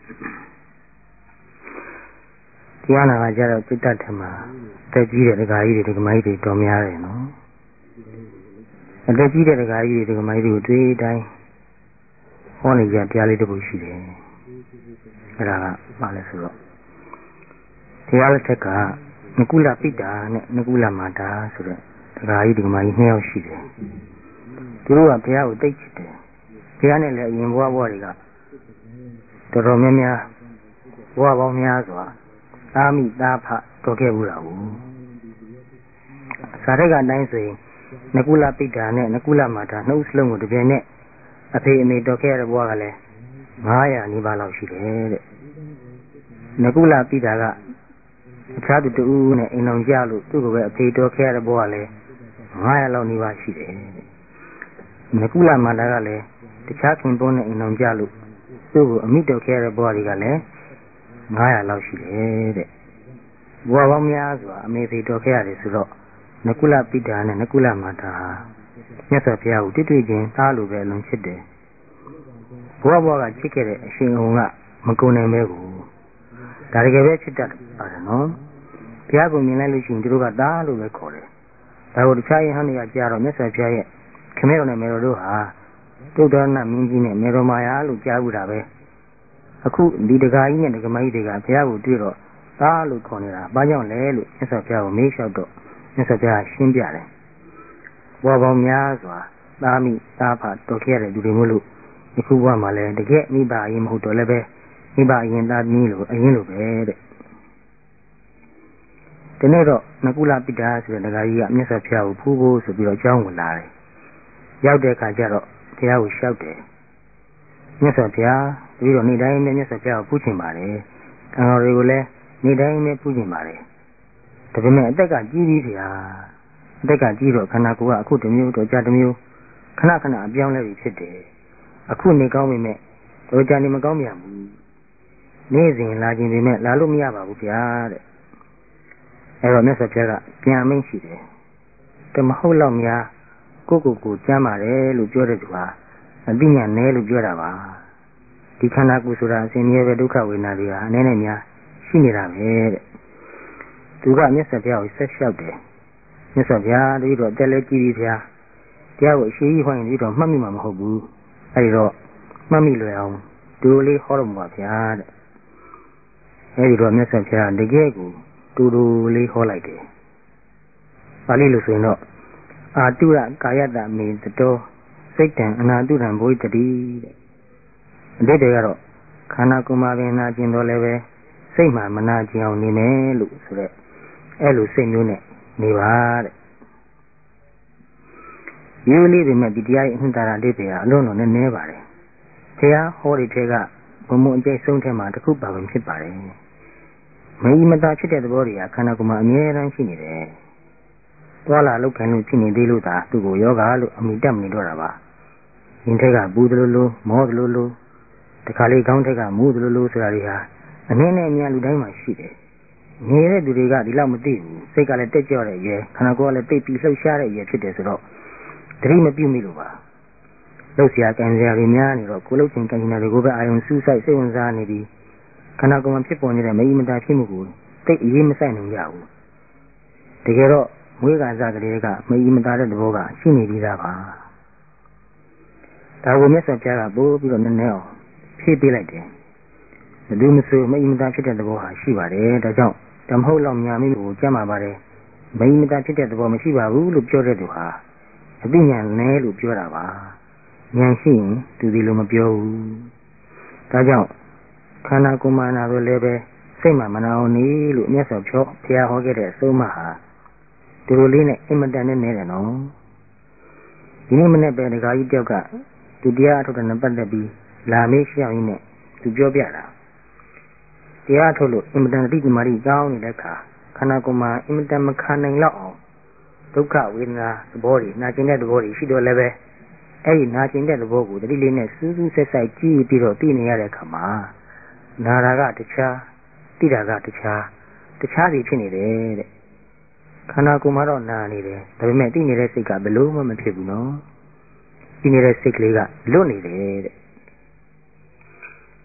တရားနာကကြတော့စိတ်တတ်တယ်မှာတက်ကြီးတဲ့ဒကာကြီးတွေဒကာမကြီးတွေတော်များတယ်နော်အတက်ကြီးတဲ့ဒကာကြီးတွေဒကာမကြီးတွေကိုတွေ့တိုင်းဟောနေကြတရားလေးတစ်ပုဒ်ရှိတယ်အဲ့ဒါကဘာလဲဆိုတော့တရားလက်ထက်ကနကုလပိတ္တာနဲ့နကုလမာတာဆိုတဲ့ဒကာကြီးဒကာမကြီး2ယောက်ရှိတယ်သူတို့ကဘုရားကိုသိချစ်တယ်ဘုရားနဲ့လည်းအရင်ဘဝတွေကတော်တော်များများဘဝပေါင်းများစွာသာမိသားဖတော်ခဲ့ဘူးလားဘူးစာရက်ကအတိုင်းဆိုရင်နကုလပိတ္တာနဲ့နကုလမာတာနှုတ်စလုံးကိုတပြိုင်နက်အဖေအမေတော်ခဲ့ရတဲ့ဘဝကလည်း900နီးပါးလောက်ရှိတယ်တဲ့နကုလပိတ္တာကအခြားသူတူနဲ့အိမ်အောင်ကြလို့သူ့ကိုပဲအဖေတော်ခဲ့ရတဲ့ဘဝလည်း900လောက်နီးပါးရှိတယ်နကုလမာတာကလည်းတခြားခင်ပွန်းနဲ့အိမ်အောင်ကြလို့သူ့ကိုအမိတော်ခဲ့ရတဲ့ဘဝတွေကလည်း900လောက်ရှိတယ်တဲ့ဘဝပေါင်းများစွာအမေဖေတော်ခဲ့ရတယ်ဆိုတော့နကုလပိတ္တာနဲ့နကုလမာတာဟာမြတ်စွာဘုရားကိုတွေ့ချင်းသားလိုပဲအလုံးချစ်တယ်ဘဝကချစ်ခဲ့တဲ့အရှင်အုံကမကုန်နိုင်ပဲကိုဒါတကယ်ပဲချစ်တတ်ပါတယ်နော်ဘုရားကိုမြင်လိုက်လို့ရှိရင်သူတို့ကသားလို့ပဲခေါ်တယ်ဒါကိုတခြားယဟန်တွေကကြားတော့မြတ်စွာဘုရားရဲ့ခမဲတော်နဲ့မေတော်တို့ဟာတုတ်တော်နာမင်းကြီးနဲ့မေတော်မာယာလို့ကြားဘူးတာပဲအခုဒီဒကာကြီးနဲ့ဒကာမကြီးတွေကဘုရားကိုတွေ့တော့သားလို့ခေါ်နေတာဘာကြောင့်လဲလို့မြတ်စွာဘုရားကိုမေးလျှောက်တော့မြတ်စွာဘုရားရှင်းပြတယ်ဘဝပေါင်းများစွာသားမိသားဖတော်ခဲ့ရတဲ့သူတွေမို့လို့ဒီခုဘဝမှာလည်းတကယ်မိဘအရင်မဟုတ်တော့လည်းပဲမိဘအရင်သားသမီးလို့အရင်လိုပဲတဲ့ဒီနေ့တော့နကုလပိတ္တာဆိုတဲ့ဒကာကြီးကမြတ်စွာဘုရားကိုဖူးဖို့ဆိုပြီးတော့အကြောင်းဝင်လာတယ်ရောက်တဲ့အခါကျတော့ဘုရားကိုလျှောက်တယ်မြတ်စွာဘုရားပြီးတော့နေ့တိုင်းနဲ့မြတ်စွာဘုရားကိုဖူးချင်ပါတယ်ကံတော်တွေကိုလည်းနေ့တိုင်းနဲ့ဖူးချင်ပါတယ်ဒါပေမဲ့အသက်ကကြီးပြီဗျာအသက်ကကြီးတော့ခန္ဓာကိုယ်ကအခုတစ်မျိုးတော့ကြာတစ်မျိုးခဏခဏအပြောင်းလဲပြီးဖြစ်တယ်အခုနေကောင်းပြီမဲ့တော့ကြာနေမကောင်းပြန်ဘူးနေ့စဉ်လာခြင်းပေမဲ့လာလို့မရပါဘူးဗျာတဲ့အဲ့တော့မြတ်စွာဘုရားကပြန်မိန့်ရှိတယ်တမဟုတ်တော့များကိုကျမ်းပါတယ်လို့ပြောတဲ့သူဟာအသိဉာဏ်နည်းလို့ပြောတာပါဒီခန္ဓာကိုယ်ဆိုတာအစဉ်မြဲပဲဒုက္ခဝေဒနာတွေဟာအနည်းနဲ့များရှိနေတာပဲတဲ့သူကမြတ်စွာဘုရားကိုဆက်လျှောက်တယ်မြတ်စွာဘုရားတတိတော့တက်လဲကြည့်ပြီဗျာတရားကိုအရှိကြီးဟောရင်ဒီတော့မှတ်မိမှာမဟုတ်ဘူးအဲဒီတော့မှတ်မိလွယ်အောင်တူလေးဟောတော်မူပါဗျာတဲ့အဲဒီတော့မြတ်စွာဘုရားတကယ်ကိုတူလေးဟောလိုက်တယ်ပါဠိလိုဆိုရင်တော့အာတုရကာယတမေတတောစိတ်တံအနာတုရံဘုဒ္ဓတိတဲ့အတိတ်တွေကတော့ခန္ဓာကိုယ်မှာပင်နာကျင်တော့လည်းပဲစိတ်မှမနာကျင်အောင်နေမယ်လို့ဆိုတဲ့အဲ့လိုစိတ်မျိုးနဲ့နေပါတဲ့ဒီလိုပေမဲ့ဒီတရားရဲ့အနှစ်သာရလေးတွေကအလုံးစုံနဲ့နည်းပါတယ်ဘုရားဟောတဲ့ထဲကဘုံဘုံအကျိတ်ဆုံးထဲမှာတစ်ခုပါဝင်ဖြစ်ပါတယ်မယိမတာဖြစ်တဲ့သဘောတွေကခန္ဓာကိုယ်မှာအမြဲတမ်းရှိနေတယ်သွားလာလောက်ခံလို့ဖြစ်နေသေးလို့သာသူ့ကိုယောဂလို့အမိတက်မနေတော့တာပါရင်ထက်ကပူသလိုလိုမောသလိုလိုတခါလေခေါင်းထက်ကမူးသလိုလိုဆိုတာတွေဟာအနည်းနဲ့အများလူတိုင်းမှာရှိတယ်နေတဲ့သူတွေကဒီလောက်မသိဘူးစိတ်ကလည်းတက်ကြွတဲ့ရွယ်ခန္ဓာကိုယ်ကလည်းတိတ်ပြီးလှုပ်ရှားတဲ့ရွယ်ဖြစ်တယ်ဆိုတော့သတိမပြုမိလို့ပါလှုပ်ရှားကြံစရာတွေများနေတော့ကိုယ်လှုပ်ခြင်းကြံစရာတွေကိုပဲအာယုံစူးစိုက်စိတ်ဝင်စားနေပြီးခန္ဓာကိုယ်မှာဖြစ်ပေါ်နေတဲ့မယိမတာဖြစ်မှုကိုတိတ်အေးမဆိုင်နိုင်ကြဘူးတကယ်တော့မွေးကစားကလေးကမယိမတာတဲ့သဘောကရှိနေပြီးသားပါဒါကိုမြတ်စွာဘုရားကပို့ပြီးတော့နည်းနည်းအောင်ဖြည့်ပေးလိုက်တယ်ဘယ်သူမဆိုမယိမတာဖြစ်တဲ့သဘောဟာရှိပါတယ်ဒါကြောင့်ဓမ္မဟုတ်လောက်များမိကိုကြမ်းပါပါတယ်မယိမတာဖြစ်တဲ့သဘောမရှိပါဘူးလို့ပြောတဲ့သူဟာအသိဉာဏ်နည်းလို့ပြောတာပါဉာဏ်ရှိရင်သူဒီလိုမပြောဘူးဒါကြောင့်ခန္ဓာကိုယ်မှာနာလို့လည်းပဲစိတ်မှမနာအောင်နေလို့မြတ်စွာဘုရားဟောခဲ့တဲ့အဆုံးအမဟာဒီလိုလေးနဲ့အင်မတန်နဲ့နေတယ်နော်ဒီနေ့မနေ့ပဲဒကာကြီးတယောက်ကသူတရားအထုတ်တဲ့နဲ့ပတ်သက်ပြီးလာမေးရှောက်ရင်းနဲ့သူပြောပြတာတရားထုတ်လို့အင်မတန်တိကျမာတိကောင်းနေတဲ့အခါခန္ဓာကိုယ်မှာအင်မတန်မခံနိုင်တော့အောင်ဒုက္ခဝေဒနာသဘောတွေနာကျင်တဲ့သဘောတွေရှိတော့လည်းပဲအဲ့ဒီနာကျင်တဲ့သဘောကိုတတိလေးနဲ့စူးစူးဆက်ဆက်ကြည့်ပြီးတော့သိနေရတဲ့အခါမှာနာတာကတခြားသိတာကတခြားစီဖြစ်နေတယ်တဲ့ခန္ဓာကိုယ်မှာတော့နာနေတယ်ဒါပေမဲ့သိနေတဲ့စိတ်ကဘယ်လို့မှမဖြစ်ဘူးနော်သိနေတဲ့စိတ်ကလေးကလွတ်နေတယ်တဲ့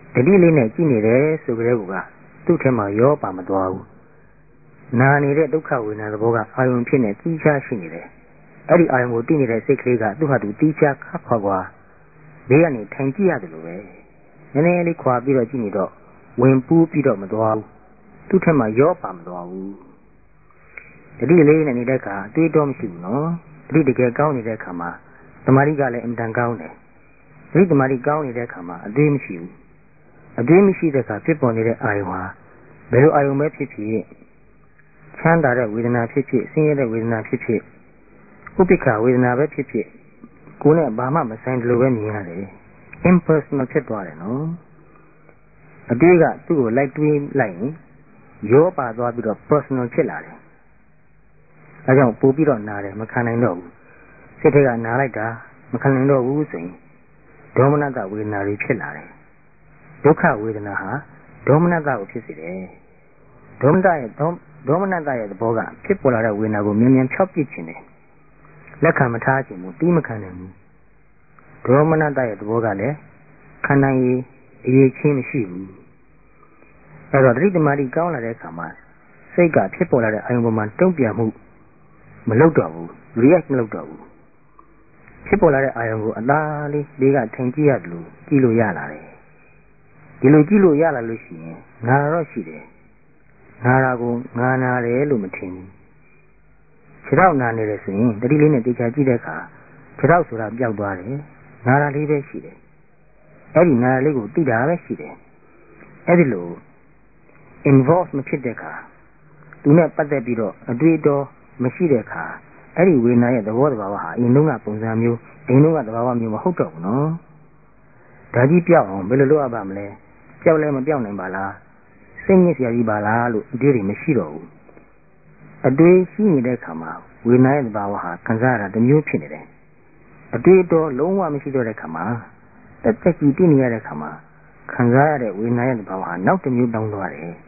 တတိလေးနဲ့ကြည့်နေတယ်ဆိုကြတဲ့ကူကသူ့ထဲမှာရောပါမသွားဘူးနာနေတဲ့ဒုက္ခဝေဒနာသဘောကအာယုံဖြစ်နေတီးခြားရှိနေတယ်အဲ့ဒီအာယုံကိုသိနေတဲ့စိတ်ကလေးကသူ့ဟာသူတီးခြားခါခွာခွာဘေးကနေထိုင်ကြည့်ရတယ်လို့ပဲနည်းနည်းလေးခွာပြီးတော့ကြည့်နေတော့ဝင်ပူးပြီးတော့မသွားဘူးသူ့ထက်မှရောပါမသွားဘူးတတိလေးနဲ့နေတဲ့အခါအတွေးတော့မရှိဘူးနော်တတိတကယ်ကောင်းနေတဲ့အခါမှာသမာဓိကလည်းအင်တန်ကောင်းတယ်တတိသမာဓိကောင်းနေတဲ့အခါမှာအတွေးမရှိဘူးအတွေးမရှိတဲ့အခါဖြစ်ပေါ်နေတဲ့အာယုံဟာဘယ်လိုအာယုံပဲဖြစ်ဖြစ်ချမ်းသာတဲ့ဝေဒနာဖြစ်ဖြစ်ဆင်းရဲတဲ့ဝေဒနာဖြစ်ဖြစ်ဥပိ္ပခဝေဒနာပဲဖြစ်ဖြစ်ကိုယ်နဲ့ဘာမှမဆိုင်တယ်လို့ပဲမြင်ရတယ် impersonal ဖြစ်သွားတယ်နော်အတွေးကသူ့ကိုလိုက်တွေးလိုက်ရင်ရောပါသွားပြီးတော့ personal ဖြစ်လာတယ်အဲကြောင့်ပို့ပြီးတော့နားတယ်မခံနိုင်တော့ဘူးစိတ်ထဲကနားလိုက်တာမခံနိုင်တော့ဘူးဆိုရင်ဒေါမနတဝေဒနာတွေဖြစ်လာတယ်ဒုက္ခဝေဒနာဟာဒေါမနတကိုဖြစ်စေတယ်ဒေါမနတရဲ့သဘောကဖြစ်ပေါ်လာတဲ့ဝေဒနာကိုမြင်မြင်ဖြောက်ပစ်ခြင်းတယ်လက်ခံမထားခြင်းဘူးတီးမခံနိုင်ဘူးဒေါမနတရဲ့သဘောကလည်းခံနိုင်ရည်အရေးချင်းမရှိဘူးအဲတော့တတိသမารီကောင်းလာတဲ့အခါမှာစိတ်ကဖြစ်ပေါ်လာတဲ့အာယုံပေါ်မှာတုံ့ပြန်မှုမလုပ်တော့ဘူး react မလုပ်တော့ဘူးဖြစ်ပေါ်လာတဲ့အာယုံကိုအသာလေးလေးကထိုင်ကြည့်ရတယ်လို့ကြည့်လို့ရလာတယ်ဒီလိုကြည့်လို့ရလာလို့ရှိရင်ငါတော့ရှိတယ်ငါရာကိုငါနာတယ်လို့မထင်ဘူးခြေထောက်နာနေတယ်ဆိုရင်တတိလေးနဲ့တေချာကြည့်တဲ့အခါခြေထောက်ဆိုတာပျောက်သွားတယ်နာရာလေးပဲရှိတယ်အဲ့ဒီနာရာလေးကိုသိတာပဲရှိတယ်အဲ့ဒီလို involve မဖြစ်တဲ့အခါသူနဲ့ပတ်သက်ပြီးတော့အတွေ့အကြုံမရှိတဲ့အခါအဲ့ဒီဝေဒနာရဲ့သဘောတဘာဝဟာအရင်တုန်းကပုံစံမျိုးအရင်တုန်းကသဘာဝမျိုးမဟုတ်တော့ဘူးနော်ဒါကြီးပြောက်အောင်ဘယ်လိုလုပ်ရပါမလဲပြောက်လဲမပြောက်နိုင်ပါလားစိတ်ညစ်စရာကြီးပါလားလို့အတွေ့အကြုံမရှိတော့ဘူးအတွေ့ရှိနေတဲ့အခါမှာဝေဒနာရဲ့သဘာဝဟာခံစားရတာတစ်မျိုးဖြစ်နေတယ်အတွေ့အကြုံလုံးဝမရှိတော့တဲ့အခါမှာတက်တက်ကြီးတည်နေရတဲ့အခါမှာခံစားရတဲ့ဝေဒနာရဲ့သဘာဝဟာနောက်တစ်မျိုးတောင်းသွားတယ်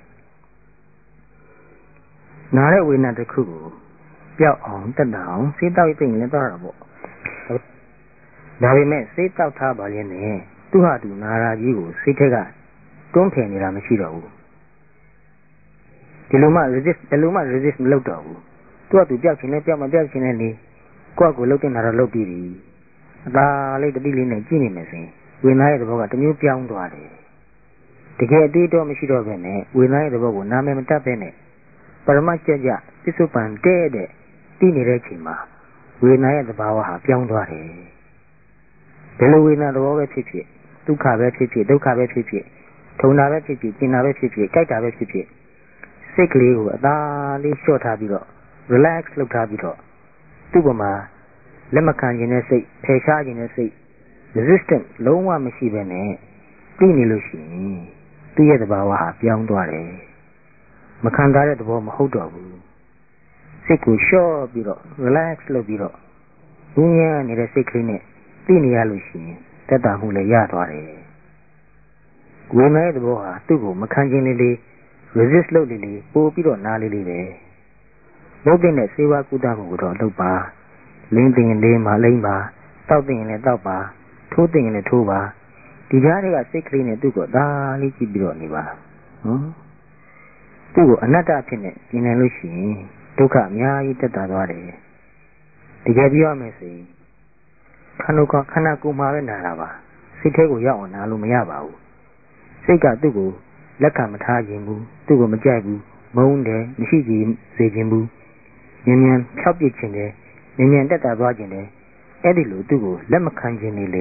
နားတဲ့ဝေဒနာတစ်ခုကိုပြောက်အောင်တက်တာအောင်စေးတောက်သိရင်လည်းတော့တာပေါ့ဒါပေမဲ့စေးတောက်ထားပါလေနဲ့သူ့ဟာသူနာရာကြီးကိုစိတ်ထက်ကတွန်းဖယ်နေတာမရှိတော့ဘူးဒီလိုမှ resist မလုပ်တော့ဘူးသူ့ဟာသူပြောက်ချင်လဲပြောက်မပြောက်ချင်လဲလေကိုယ့်ကိုလှုပ်တင်တာတော့လှုပ်ပြီးပြီအသာလေးတတိလေးနဲ့ကြည့်နေမယ်ဆိုရင်ဝေဒနာရဲ့သဘောကတစ်မျိုးပြောင်းသွားတယ်တကယ်အတွေ့အကြုံမရှိတော့ဘဲနဲ့ဝေဒနာရဲ့သဘောကိုနာမည်မတတ်ဘဲနဲ့ပရမတ်ကြကြပစ္စုပန်တဲ့တည်နေတဲ့အချိန်မှာဝေဒနာရဲ့သဘာဝဟာပြောင်းသွားတယ်ဘယ်လိုဝေဒနာသဘောပဲဖြစ်ဖြစ်ဒုက္ခပဲဖြစ်ဖြစ်ဒုက္ခပဲဖြစ်ဖြစ်ထုံတာပဲဖြစ်ဖြစ်ကျင်တာပဲဖြစ်ဖြစ်ကြိုက်တာပဲဖြစ်ဖြစ်စိတ်ကလေးကိုအသာလေးလျှော့ထားပြီးတော့ relax လုပ်ထားပြီးတော့သူ့ပေါ်မှာလက်မခံခြင်းနဲ့စိတ်ဖယ်ရှားခြင်းနဲ့စိတ် resistant လုံးဝမရှိဘဲနဲ့တည်နေလို့ရှိရင်သူ့ရဲ့သဘာဝဟာပြောင်းသွားတယ်မခံစားတဲ့သဘောမဟုတ်တော့ဘူးစိတ်ကိုလျှော့ပြီးတော့ relax လုပ်ပြီးတော့ဉာဏ်နေတဲ့စိတ်ကလေးနဲ့သိနေရလို့ရှိရင်သက်သာမှုလည်းရသွားတယ်ဝိမဲသဘောဟာသူ့ကိုမခံခြင်းလေးလေး resist လုပ်လေးလေးပို့ပြီးတော့နားလေးလေးပဲလုပ်တဲ့စေဝါကုသမှုကိုတော့လုပ်ပါလင်းသိရင်လင်းပါလိမ့်ပါတောက်သိရင်လည်းတောက်ပါထိုးသိရင်လည်းထိုးပါဒီကြားတွေကစိတ်ကလေးနဲ့သူ့ကိုဒါလေးကြည့်ပြီးတော့နေပါနော်သူ့ကိုအနတ္တဖြစ်နေကျင်နေလို့ရှိရင်ဒုက္ခအများကြီးတက်တာသွားတယ်တကယ်ပြောရမယ်ဆိုရင်ခန္ဓာကိုယ်မှာပဲနာတာပါစိတ်ထဲကိုရောက်အောင်နာလို့မရပါဘူးစိတ်ကသူ့ကိုလက်ခံမထားခြင်းဘူးသူ့ကိုမကြိုက်ဘူးမုန်းတယ်မရှိကြည်စေခြင်းဘူးမြန်မြန်ဖြောက်ပစ်ခြင်းတယ်မြန်မြန်တက်တာသွားခြင်းတယ်အဲ့ဒီလိုသူ့ကိုလက်မခံခြင်းလေ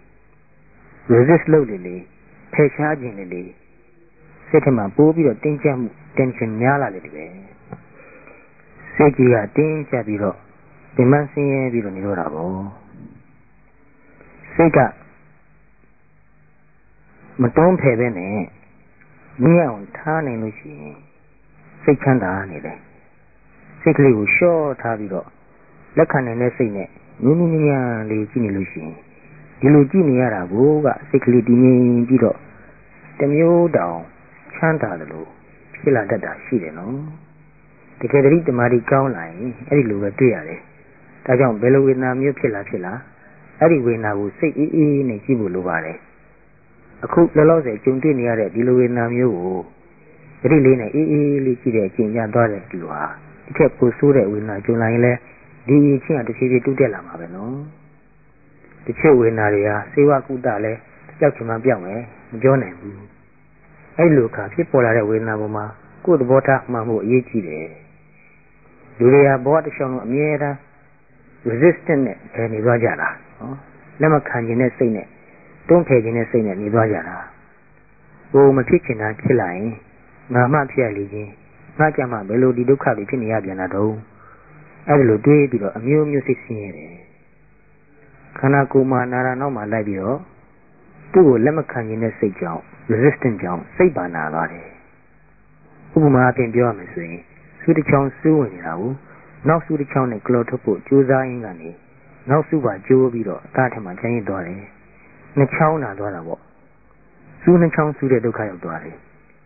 resist လုပ်လေဖယ်ရှားခြင်းလေစိတ်ထဲမှာပိုးပြီးတော့တင်းကျပ်မှု tension များလာလေဒီပဲစိတ်ကြီးကတင်းကျပ်ပြီးတော့ပင်မဆင်းရဲပြီးတော့နေတော့တာပေါ့စိတ်ကမတွန်းဖယ်ပဲနဲ့မြင်အောင်ထားနိုင်လို့ရှိရင်စိတ်ချမ်းသာနေတယ်စိတ်ကလေးကိုလျှော့ထားပြီးတော့လက်ခံနိုင်တဲ့စိတ်နဲ့နူးနူးညံ့ညံ့လေးကြည့်နေလို့ရှိရင်ဒီလိုကြည့်နေရတာကိုကစိတ်ကလေးတည်ငြိမ်ပြီးတော့တစ်မျိုးတောင်ချမ်းသာတယ်လို့ဖြစ်လာတတ်တာရှိတယ်နော်တကယ်တည်းတမာတိကောင်းလာရင်အဲ့ဒီလိုပဲတွေ့ရတယ်ဒါကြောင့်ဘယ်လိုဝေဒနာမျိုးဖြစ်လာအဲ့ဒီဝေဒနာကိုစိတ်အေးအေးနဲ့ကြည့်ဖို့လိုပါတယ်အခုလောလောဆယ်ကြုံတွေ့နေရတဲ့ဒီလိုဝေဒနာမျိုးကိုသတိလေးနဲ့အေးအေးလေးကြည့်တဲ့အချိန်ကျသွားတဲ့ဒီဟာဒီထက်ပိုဆိုးတဲ့ဝေဒနာကြုံလာရင်လည်းဒီအချင်းကတစ်ဖြည်းဖြည်းတိုးတက်လာမှာပဲနော်တချို့ဝေဒနာတွေဟာစေဝကုတလည်းကြောက်ချင်မှပြောက်မယ်မပြောနိုင်ဘူးအဲ့လိုခါဖြစ်ပေါ်လာတဲ့ဝေဒနာပေါ်မှာကိုယ်သဘောထားမှန်မှုအရေးကြီးတယ်လူတွေဟာဘောတစ်ချောင်းလုံးအမြဲတမ်း resistant နဲ့ဘယ်နေသွားကြတာနော်လက်မခံခြင်းနဲ့စိတ်နဲ့တွန်းဖယ်ခြင်းနဲ့စိတ်နဲ့နေသွားကြတာဟိုမဖြစ်ချင်တာဖြစ်လာရင်ငါမှဖြစ်ရလေခြင်းငါကြမှာဘယ်လိုဒီဒုက္ခတွေဖြစ်နေရပြန်တာတော့အဲ့ဒါလိုတွေးပြီးတော့အမျိုးမျိုးစိတ်ဆင်းရဲတယ်ခန္ဓာကိုယ်မှာနာရာနောက်မှာလိုက်ပြီးတော့သူ့ကိုလက်မခံခြင်းနဲ့စိတ်ကြောင့် resistant ကြောင့်စိတ်ပါနာသွားတယ်ဥပမာအပြင်ပြောရမယ်ဆိုရင်စူးတစ်ချောင်းစူးဝင်နေတာကိုနောက်စူးတစ်ချောင်းနဲ့ကလော်ထုတ်ဖို့ကြိုးစားရင်းကနေနောက်စူးပါကျိုးပြီးတော့အသားထက်မှကျန်ရစ်သွားတယ်နှစ်ချောင်းနာသွားတာပေါ့စူးနှစ်ချောင်းစူးတဲ့ဒုက္ခရောက်သွားတယ်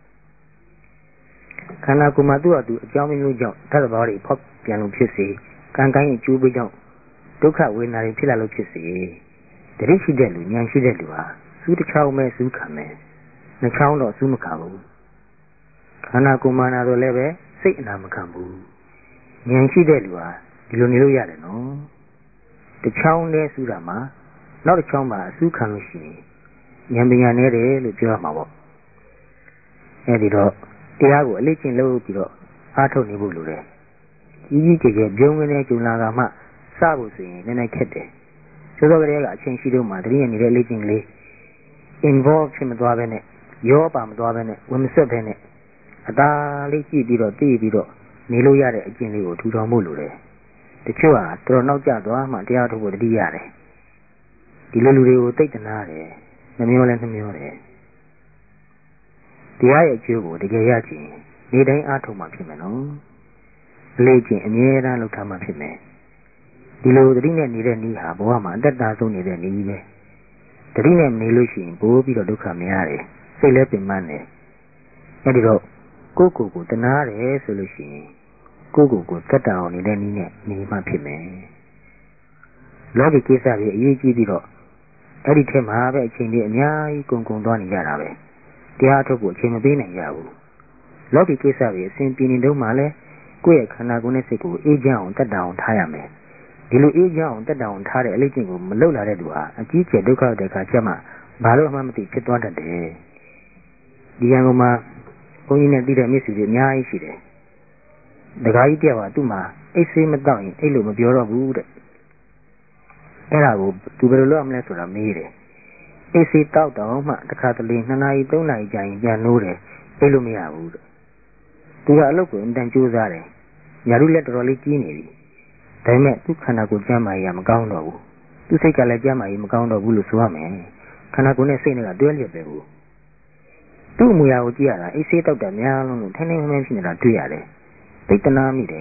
ခန္ဓာကိုယ်မှာသူ့အတူအကြောင်းမျိုးကြောင့်သတ္တဝါတွေဖောက်ပြန်လို့ဖြစ်စေကံကိုင်းအကျိုးပေးကြောင့်ဒုက္ခဝေဒနာတွေဖြစ်လာလို့ဖြစ်စေတတိရှိတဲ့လူဉာဏ်ရှိတဲ့လူဟာစူးတစ်ချောင်းပဲစူးခံမယ်နှစ်ချောင်းတော့စူးမခံဘူးခန္ဓာကိုယ်မှာနာတော့လည်းပဲစိတ်အနာမခံဘူးဉာဏ်ရှိတဲ့လူဟာဒီလိုနေလို့ရတယ်နော်တစ်ချောင်းနဲ့စူးတာမှာနောက်တစ်ချောင်းမှာအစူးခံလို့ရှိရင်ဉာဏ်ပညာနဲ့တယ်လို့ပြောရမှာပေါ့အဲဒီတော့တရားကိုအလေးကျင့်လုပ်ပြီးတော့အားထုတ်နေဖို့လိုတယ်ကြီးကြီးကျယ်ကျယ်ပြုံးကနေကျုံလာကမှစဖို့ဆိုရင်နည်းနည်းခက်တယ်ဆိုတော့ကလေးကအချင်းရှိတော့မှတတိယနေတဲ့လေ့ကျင့်ကလေး involve ဖြစ်မသွားပဲနဲ့ရောပါမသွားပဲနဲ့ဝင်မဆက်ပဲနဲ့အသာလေးကြည့်ပြီးတော့သိပြီးတော့နေလို့ရတဲ့အကျင့်လေးကိုထူထောင်ဖို့လိုတယ်တချို့ဟာတော်တော်နောက်ကျသွားမှတရားထုတ်ဖို့တတိရတယ်ဒီလိုလူတွေကိုသိတနာတယ်နှမျောလဲနှမျောတယ်တရားရဲ့အကျိုးကိုတကယ်ရချင်နေတိုင်းအားထုတ်မှဖြစ်မယ်နော်လေ့ကျင့်အမြဲတမ်းလုပ်ထားမှဖြစ်မယ်ဒီလိုတတိနဲ့နေတဲ့နည်းဟာဘဝမှာအတ္တဆုံးနေတဲ့နည်းပဲတတိနဲ့နေလို့ရှိရင်ပိုးပြီးတော့ဒုက္ခမရတယ်စိတ်လည်းပင်ပန်းတယ်အဲဒီတော့ကိုယ့်ကိုယ်ကိုတနာတယ်ဆိုလို့ရှိရင်ကိုယ့်ကိုယ်ကိုသက်တအောင်နေတဲ့နည်းနဲ့နေမှဖြစ်မယ်လောကီကိစ္စတွေအရေးကြီးပြီးတော့အဲ့ဒီထက်မှာပဲအချိန်ကြီးအများကြီးကုန်သွားနေကြတာပဲတရားထုတ်ဖို့အချိန်မပေးနိုင်ကြဘူးလောကီကိစ္စတွေအစဉ်ပြေနေတော့မှလည်းကိုယ့်ရဲ့ခန္ဓာကိုယ်နဲ့စိတ်ကိုအေးချမ်းအောင်တတ်တအောင်ထားရမယ်ဒီလိုအေးချမ်းအောင်တတ်တအောင်ထားတဲ့အလေးချင်းကိုမလုပ်လာတဲ့သူဟာအကြီးကျယ်ဒုက္ခတဲ့အခါကျမှဘာလို့မှမသိဖြစ်သွားတတ်တယ်ဒီရန်ကုန်မှာဘုန်းကြီးနဲ့တည်တဲ့မိတ်ဆွေတွေအများကြီးရှိတယ်ဒကာကြီးတယောက်ကသူ့မှာအိတ်ဆေးမတော့ရင်အိတ်လို့မပြောတော့ဘူးတဲ့အဲ့ဒါကိုသူဘယ်လိုလုပ်ရမလဲဆိုတာမေးတယ်အိတ်ဆေးတောက်တော့မှတစ်ခါတလေ2နာရီ3နာရီကြာရင်ပြန်နိုးတယ်အိတ်လို့မရဘူးတဲ့သူကအလုပ်ကိုအင်တန်ကြိုးစားတယ်ညာလူလက်တော်တော်လေးကြီးနေပြီဒါပေမဲ့သူ့ခန္ဓာကိုယ်ကျန်းမာရေးကမကောင်းတော့ဘူးသူ့စိတ်ကလည်းကျန်းမာရေးမကောင်းတော့ဘူးလို့ဆိုရမယ်ခန္ဓာကိုယ်နဲ့စိတ်နဲ့ကတွဲလျက်ပဲဘူးသူ့အမူအရာကိုကြည့်ရတာအိတ်ဆေးတောက်တာများလုံးလို့ထိုင်နေမှန်းဖြစ်နေတာတွေ့ရတယ်သိတနာမိတယ်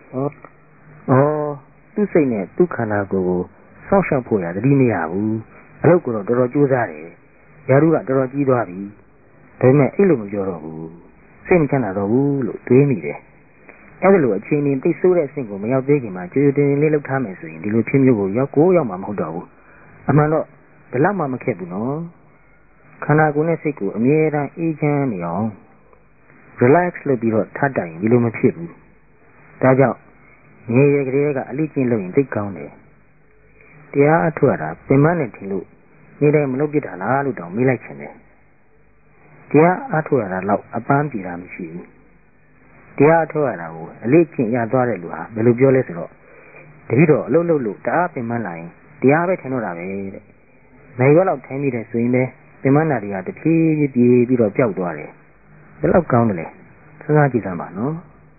သူ့စိတ်နဲ့သူ့ခန္ဓာကိုယ်ကိုစောင့်ရှောက်ဖို့ရသတိမရဘူးအလုပ်ကိုတော့တော်တော်ကြိုးစားတယ်ယာရုကတော်တော်ကြီးသွားပြီဒါပေမဲ့အဲ့လိုမပြောတော့ဘူးစိတ်မချမ်းသာတော့ဘူးလို့တွေးမိတယ်အဲ့ဒါလိုအချိန်ချင်းသိဆိုးတဲ့အဆင့်ကိုမရောက်သေးခင်မှာကြွေတင်လေးလှုပ်ထားမယ်ဆိုရင်ဒီလိုဖြစ်မျိုးကိုရောက်မှာမဟုတ်တော့ဘူးအမှန်တော့ဒီလောက်မှမခက်ဘူးနော်ခန္ဓာကိုယ်နဲ့စိတ်ကိုအမြဲတမ်းအေးချမ်းနေအောင် relax လုပ်ပြီးတော့ထားတိုင်ဒီလိုမဖြစ်ဘူးဒါကြောင့်ငြိရကလေးကအလိကျင့်လို့ရင်သိကောင်းတယ်တရားအထုတ်ရတာပင်မနဲ့ထင်လို့နေတိုင်းမလုပ်ပြတာလားလို့တောင်မေးလိုက်ချင်တယ်တရားအထုတ်ရတာတော့အပန်းပြေတာမရှိဘူးတရားအထုတ်ရတာကိုအလိကျင့်ရသွားတဲ့လူဟာဘယ်လိုပြောလဲဆိုတော့တတိတော့အလုပ်လုပ်လို့တအားပင်မလာရင်တရားပဲထင်တော့တာပဲတဲ့နိုင်ရွက်လောက်ထိုင်မိတယ်ဆိုရင်ပဲပင်မနာတွေကတဖြည်းဖြည်းပြေးပြီးတော့ပျောက်သွားတယ်ဘယ်လောက်ကောင်းတယ်လဲစဉ်းစားကြည့်စမ်းပါနော်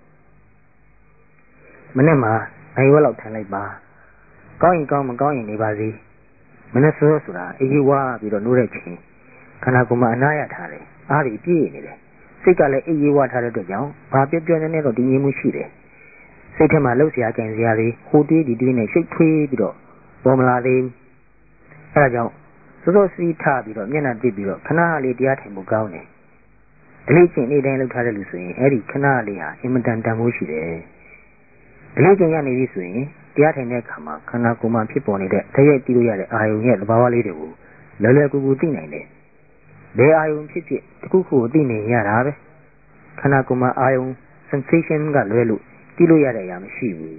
မနေ့မှနိုင်ရွက်လောက်ထိုင်လိုက်ပါကောင်းရင်ကောင်းမကောင်းရင်နေပါစေမနေ့ဆိုဆိုတာအေးဝါပြီးတော့နိုးတဲ့ချိန်ခန္ဓာကိုယ်မှာအနာရထားတယ်အားတွေပြည့်နေတယ်စိတ်ကလည်းအေးဝါထားတဲ့အတွက်ကြောင့်ဘာပြောပြောနေနေတော့တည်ငြိမ်မှုရှိတယ်စိတ်ထဲမှာလှုပ်ရှားကြင်စရာတွေဟိုတွေးဒီတွေးနဲ့ရှိတ်ထွေးပြီးတော့ပေါ်မလာသေးဘူးအဲဒါကြောင့်စိုးစိုးစီးထားပြီးတော့မျက်နှာတစ်ပြီးတော့ခဏလေးတရားထိုင်ဖို့ကောင်းတယ်အလေးချင်းနေ့တိုင်းလှုပ်ထားတဲ့လူဆိုရင်အဲ့ဒီခဏလေးဟာအင်မတန်တန်ဖိုးရှိတယ်အလေးချင်းရနေပြီဆိုရင်တရားထိုင်တဲ့အခါမှာခန္ဓာကိုယ်မှာဖြစ်ပေါ်နေတဲ့တရက်တည်လို့ရတဲ့အာယုံရဲ့သဘာဝလေးတွေကိုလောလောကူကူသိနိုင်တယ်ဘယ်အာယုံဖြစ်ဖြစ်တခုခုကိုသိနေရတာပဲခန္ဓာကိုယ်မှာအာယုံ sensation ကလွဲလို့သိလို့ရတဲ့အရာမရှိဘူး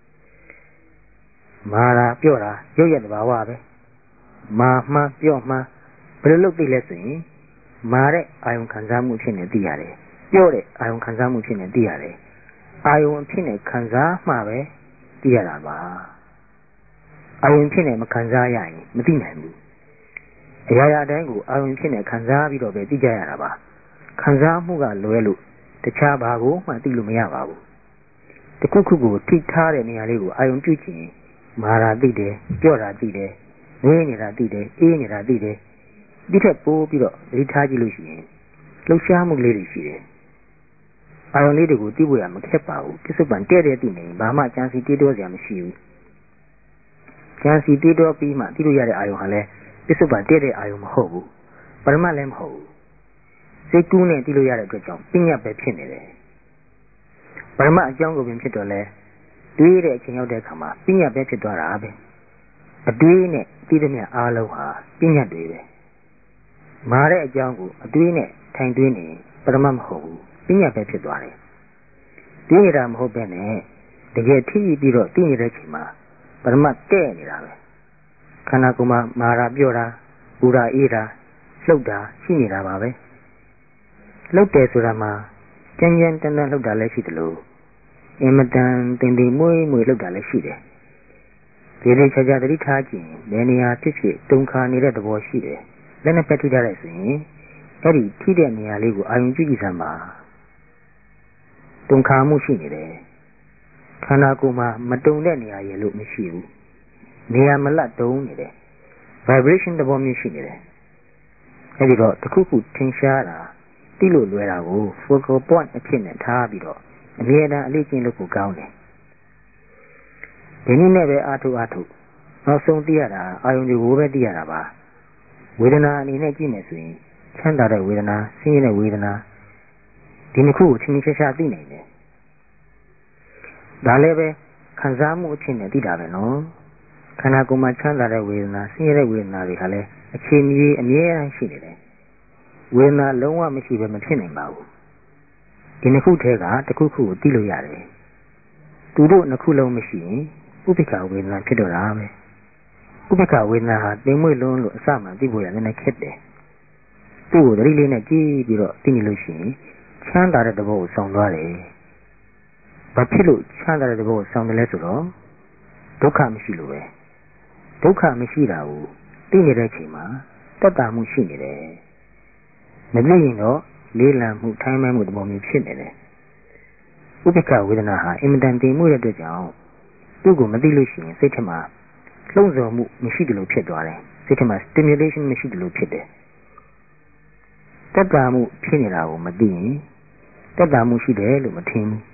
မာတာပြော့တာရုပ်ရတဲ့ဘာဝပဲမာမှန်းပြော့မှန်းဘယ်လိုလုပ်သိလဲဆိုရင်မာတဲ့အာယုံခံစားမှုဖြစ်နေသိရတယ်ပြော့တဲ့အာယုံခံစားမှုဖြစ်နေသိရတယ်အာယုံအဖြစ်နဲ့ခံစားမှပဲသိရတာပါအာယုံဖြစ်နေမခံစားရရင်မသိနိုင်ဘူးအရာရာတိုင်းကိုအာယုံဖြစ်နေခံစားပြီးတော့ပဲသိကြရတာပါခံစားမှုကလွဲလို့တခြားဘာကိုမှသိလို့မရပါဘူးတခုခုကိုထိထားတဲ့နေရာလေးကိုအာယုံပြုကြည့်ရင်မာတာသိတယ်ပြော့တာသိတယ်ငွေးနေတာသိတယ်အေးနေတာသိတယ်ဒီထက်ပိုပြီးတော့သတိထားကြည့်လို့ရှိရင်လှုပ်ရှားမှုလေးတွေရှိတယ်အာယုံလေးတွေကိုသိဖို့ရမခက်ပါဘူးပြစ္ဆုတ်ပံတဲ့တဲ့သိနေဘာမှကြံစီတွေးတောစရာမရှိဘူးကြံစီတွေးတောပြီးမှသိလို့ရတဲ့အာယုံဟာလည်းပြစ္ဆုတ်ပံတဲ့တဲ့အာယုံမဟုတ်ဘူးပရမတ်လည်းမဟုတ်ဘူးစိတ်ကူးနဲ့သိလို့ရတဲ့အတွက်ကြောင့်ပညာပဲဖြစ်နေတယ်ပရမတ်အကြောင်းကိုပင်ဖြစ်တော့လဲတွေးတဲ့အချိန်ရောက်တဲ့အခါမှာပညာပဲဖြစ်သွားတာပဲအတွေးနဲ့သိသမျှအားလုံးဟာပညာတွေပဲမာတဲ့အကြောင်းကိုအတွေးနဲ့ထိုင်တွေးနေပရမတ်မဟုတ်ဘူးပညာပဲဖြစ်သွားတယ်တွေးနေတာမဟုတ်ပဲနဲ့တကယ်ထိပြီးတော့သိနေတဲ့အချိန်မှာပရမတ်တဲ့နေတာပဲခန္ဓာကိုယ်မှာမာတာပြော့တာပူတာအေးတာလှုပ်တာရှိနေတာပါပဲလှုပ်တယ်ဆိုတာမှာကြမ်းကြမ်းတမ်းတမ်းလှုပ်တာလည်းရှိတယ်လို့အင်မတန်တင်တင်မွေးမွေးလှုပ်တာလည်းရှိတယ်ဒီလိုခြားခြားသတိထားကြည့်ရင်ဘယ်နေရာဖြစ်ဖြစ်တုန်ခါနေတဲ့သဘောရှိတယ်လက်နဲ့ပတ်ထိထားလိုက်ဆိုရင်အဲ့ဒီထိတဲ့နေရာလေးကိုအာရုံပြုကြည့်စမ်းပါတုန်ခါမှုရှိနေတယ်ခန္ဓာကိုယ်မှာမတုန်တဲ့နေရာရလို့မရှိဘူးနေရာမလတ်တုံးနေတယ် vibration သဘောမျိုးရှိနေတယ်အဲ့ဒီတော့တခုခုထင်ရှားတာသိလို့လွယ်တာကို focal point အဖြစ်နဲ့ထားပြီးတော့အမြဲတမ်းအလေးကျင့်လို့ကိုကောင်းတယ်ဒီနည်းနဲ့ပဲအားထုတ်နောက်ဆုံးသိရတာအာယုံတွေကိုပဲသိရတာပါဝေဒနာအနေနဲ့ကြည့်မယ်ဆိုရင်ချမ်းသာတဲ့ဝေဒနာဆင်းရဲတဲ့ဝေဒနာဒီနှစ်ခုကိုချင်းချင်းရှားသိနိုင်တယ်ဒါလည်းပဲခံစားမှုအချင်းနဲ့သိတာပဲနော်ခန္ဓာကိုယ်မှာချမ်းသာတဲ့ဝေဒနာဆင်းရဲတဲ့ဝေဒနာတွေကလည်းအခြေအမြဲတမ်းရှိနေတယ်ဝေဒနာလုံးဝမရှိဘဲမဖြစ်နိုင်ပါဘူးဒီနှစ်ခုထဲကတစ်ခုခုကိုသိလို့ရတယ်သူတို့နှစ်ခုလုံးမရှိရင်ဥပိ္ပခဝေဒနာဖြစ်တော့တာပဲဥပိ္ပခဝေဒနာဟာတင်မွေ့လုံးလို့အစမှသိဖို့ရလည်းခက်တယ်သူ့ကိုသတိလေးနဲ့ကြည့်ပြီးတော့သိနေလို့ရှိရင်ချမ်းသာတဲ့သဘောကိုဆောင်သွားတယ်ဘာဖြစ်လို့ချမ်းသာတဲ့သဘောကိုဆောင်တယ်လဲဆိုတော့ဒုက္ခမရှိလို့ပဲဒုက္ခမရှိတာကိုသိနေတဲ့အချိန်မှာတတ်တာမှုရှိနေတယ်မသိရင်တော့လေးလံမှုထိုင်းမှမှုသဘောမျိုးဖြစ်နေတယ်ဥပိ္ပခဝေဒနာဟာအင်မတန်တင်မှုတဲ့အတွက်ကြောင့်သူ့ကိုမသိလို့ရှိရင်စိတ်ထဲမှာလှုံ့ဆော်မှုမရှိတယ်လို့ဖြစ်သွားတယ်စိတ်ထဲမှာ stimulation မရှိတယ်လို့ဖြစ်တယ်တတ်တာမှုဖြစ်နေတာကိုမသိရင်တတ်တာမှုရှိတယ်လို့မထင်ဘူး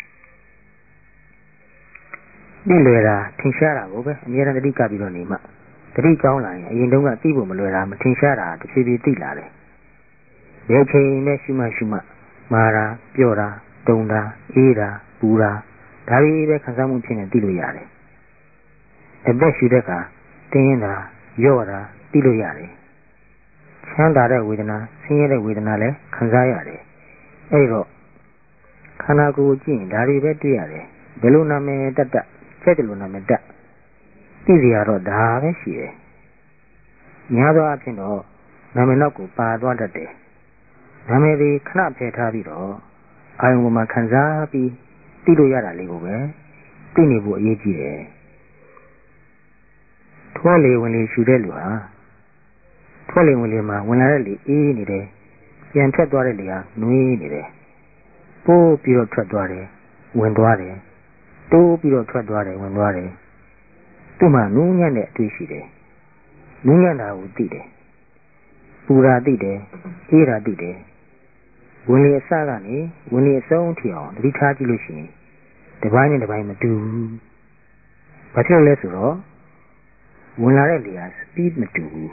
သိလွယ်တာထင်ရှားတာကိုပဲအများအားသတိကပြီးတော့နေမှသတိကောင်းလာရင်အရင်တုန်းကသိဖို့မလွယ်တာမထင်ရှားတာတစ်ဖြည်းဖြည်းသိလာတယ်ဘယ်ချိန်နဲ့ရှုမှမာတာပြော့တာတုန်တာအေးတာပူတာဒါတွေပဲခံစားမှုဖြစ်နေသိလို့ရတယ်အသက်ရှူတဲ့အခါတင်းတာရော့တာသိလို့ရတယ်ချမ်းသာတဲ့ဝေဒနာဆင်းရဲတဲ့ဝေဒနာလည်းခံစားရတယ်အဲဒီတော့ခန္ဓာကိုယ်ကြည့်ရင်ဒါတွေပဲတွေ့ရတယ်ဘယ်လိုနာမည်တက်ကျက်တယ်လို့နာမည်တက်သိစရာတော့ဒါပဲရှိတယ်များသောအားဖြင့်တော့နာမည်နောက်ကိုပါသွားတတ်တယ်နာမည်တွေခဏဖယ်ထားပြီးတော့အာယုံပေါ်မှာခံစားပြီးသိလို့ရတာလေးကိုပဲသိနေဖို့အရေးကြီးတယ်ထွဲလေဝင်လေရှူတဲ့လူဟာထွဲလေဝင်လေမှာဝင်လာတဲ့လေအေးနေတယ်ပြန်ထွက်သွားတဲ့လေဟာနွေးနေတယ်ပိုးပြီးတော့ထွက်သွားတယ်ဝင်သွားတယ်တိုးပြီးတော့ထွက်သွားတယ်ဝင်သွားတယ်သူ့မှာနူးညံ့တဲ့အတွေ့ရှိတယ်နူးညံ့တာကိုသိတယ်ပူတာသိတယ်အေးတာသိတယ်ဝင်လေအစကနေဝင်လေအဆုံးထိအောင်သတိထားကြည့်လို့ရှိရင်တစ်ပိုင်းနဲ့တစ်ပိုင်းမတူဘူးဘာဖြစ်လို့လဲဆိုတော့ဝင်လာတဲ့လေဟာ speed မတူဘူး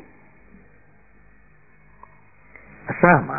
အစမှာ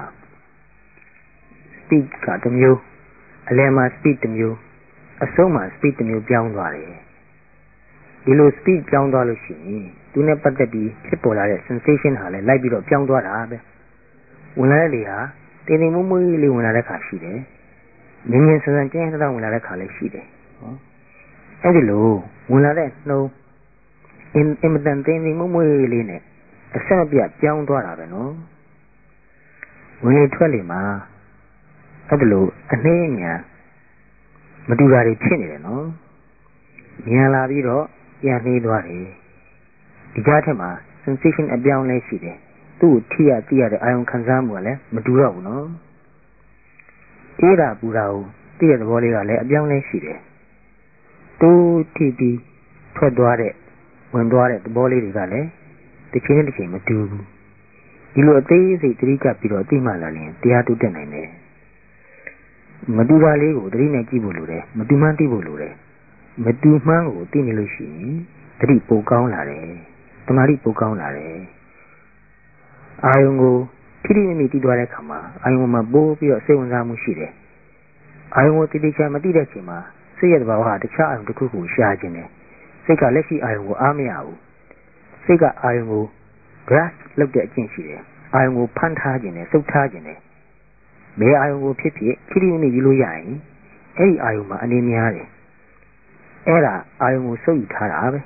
speed ကတစ်မျိုးအလယ်မှာ speed တစ်မျိုးအဆုံးမှာ speed တစ်မျိုးပြောင်းသွားတယ်ဒီလို speed ပြောင်းသွားလို့ရှိရင်သူနဲ့ပတ်သက်ပြီးဖြစ်ပေါ်လာတဲ့ sensation ဟာလည်းလိုက်ပြီးတော့ပြောင်းသွားတာပဲဝင်လာတဲ့လေဟာတင်းတင်းမွေ့မွေ့လေးဝင်လာတဲ့ခါရှိတယ်မြင်းမြင်းဆန်းဆန်းကျင်းတဲ့ဝင်လာတဲ့ခါလည်းရှိတယ်အဲ့ဒီလိုဝင်လာတဲ့နှုံးအင်မတန်တင်းတင်းမွေ့မွေ့လေးနဲ့အဆက်မပြတ်ပြောင်းသွားတာပဲနော်ဝင်လေထွက်လေမှာအဲ့ဒီလိုအနှေးညာမတူတာတွေဖြစ်နေတယ်နော်မြန်လာပြီးတော့ပြန်နှေးသွားတယ်ဒီကြားထက်မှာ sensation အပြောင်းလဲရှိတယ်သူ့ကိုထိရသိရတဲ့အာယုံခံစားမှုကလည်းမတူတော့ဘူးနော်အေးတာပူတာကိုသိရတဲ့သဘောလေးကလည်းအပြောင်းလဲရှိတယ်သူထိပြီးထွက်သွားတဲ့ဝင်သွားတဲ့သဘောလေးတွေကလည်းတစ်ချိန်နဲ့တစ်ချိန်မတူဘူးဒီလိုအသေးစိတ်သတိကပ်ပြီးတော့သိမှလာရင်တရားတူတက်နိုင်တယ်မတူတာလေးကိုသတိနဲ့ကြည့်ဖို့လိုတယ်မတူမှန်းသိဖို့လိုတယ်မတူမှန်းကိုသိနေလို့ရှိရင်သတိပိုကောင်းလာတယ်တမာတိပိုကောင်းလာတယ်အာယုံကိုထိထိမိမိသိသွားတဲ့အခါမှာအာယုံမှာပိုးပြီးတော့စိတ်ဝင်စားမှုရှိတယ်အာယုံကိုတည်တည်ချာမသိတဲ့ချိန်မှာစိတ်ရဲ့သဘာဝဟာတခြားအာယုံတစ်ခုကိုရှားခြင်းတယ်စိတ်ကလက်ရှိအာယုံကိုအားမရဘူးစိတ်ကအာယုံကို grasp လုပ်တဲ့အကျင့်ရှိတယ်အာယုံကိုဖမ်းထားခြင်းနဲ့စုပ်ထားခြင်းနဲ့ဘယ်အာယုံကိုဖြစ်ဖြစ်ထိထိမိမိယူလို့ရရင်အဲ့ဒီအာယုံမှာအနေများတယ်အဲ့ဒါအာယုံကိုစုပ်ယူထားတာပဲ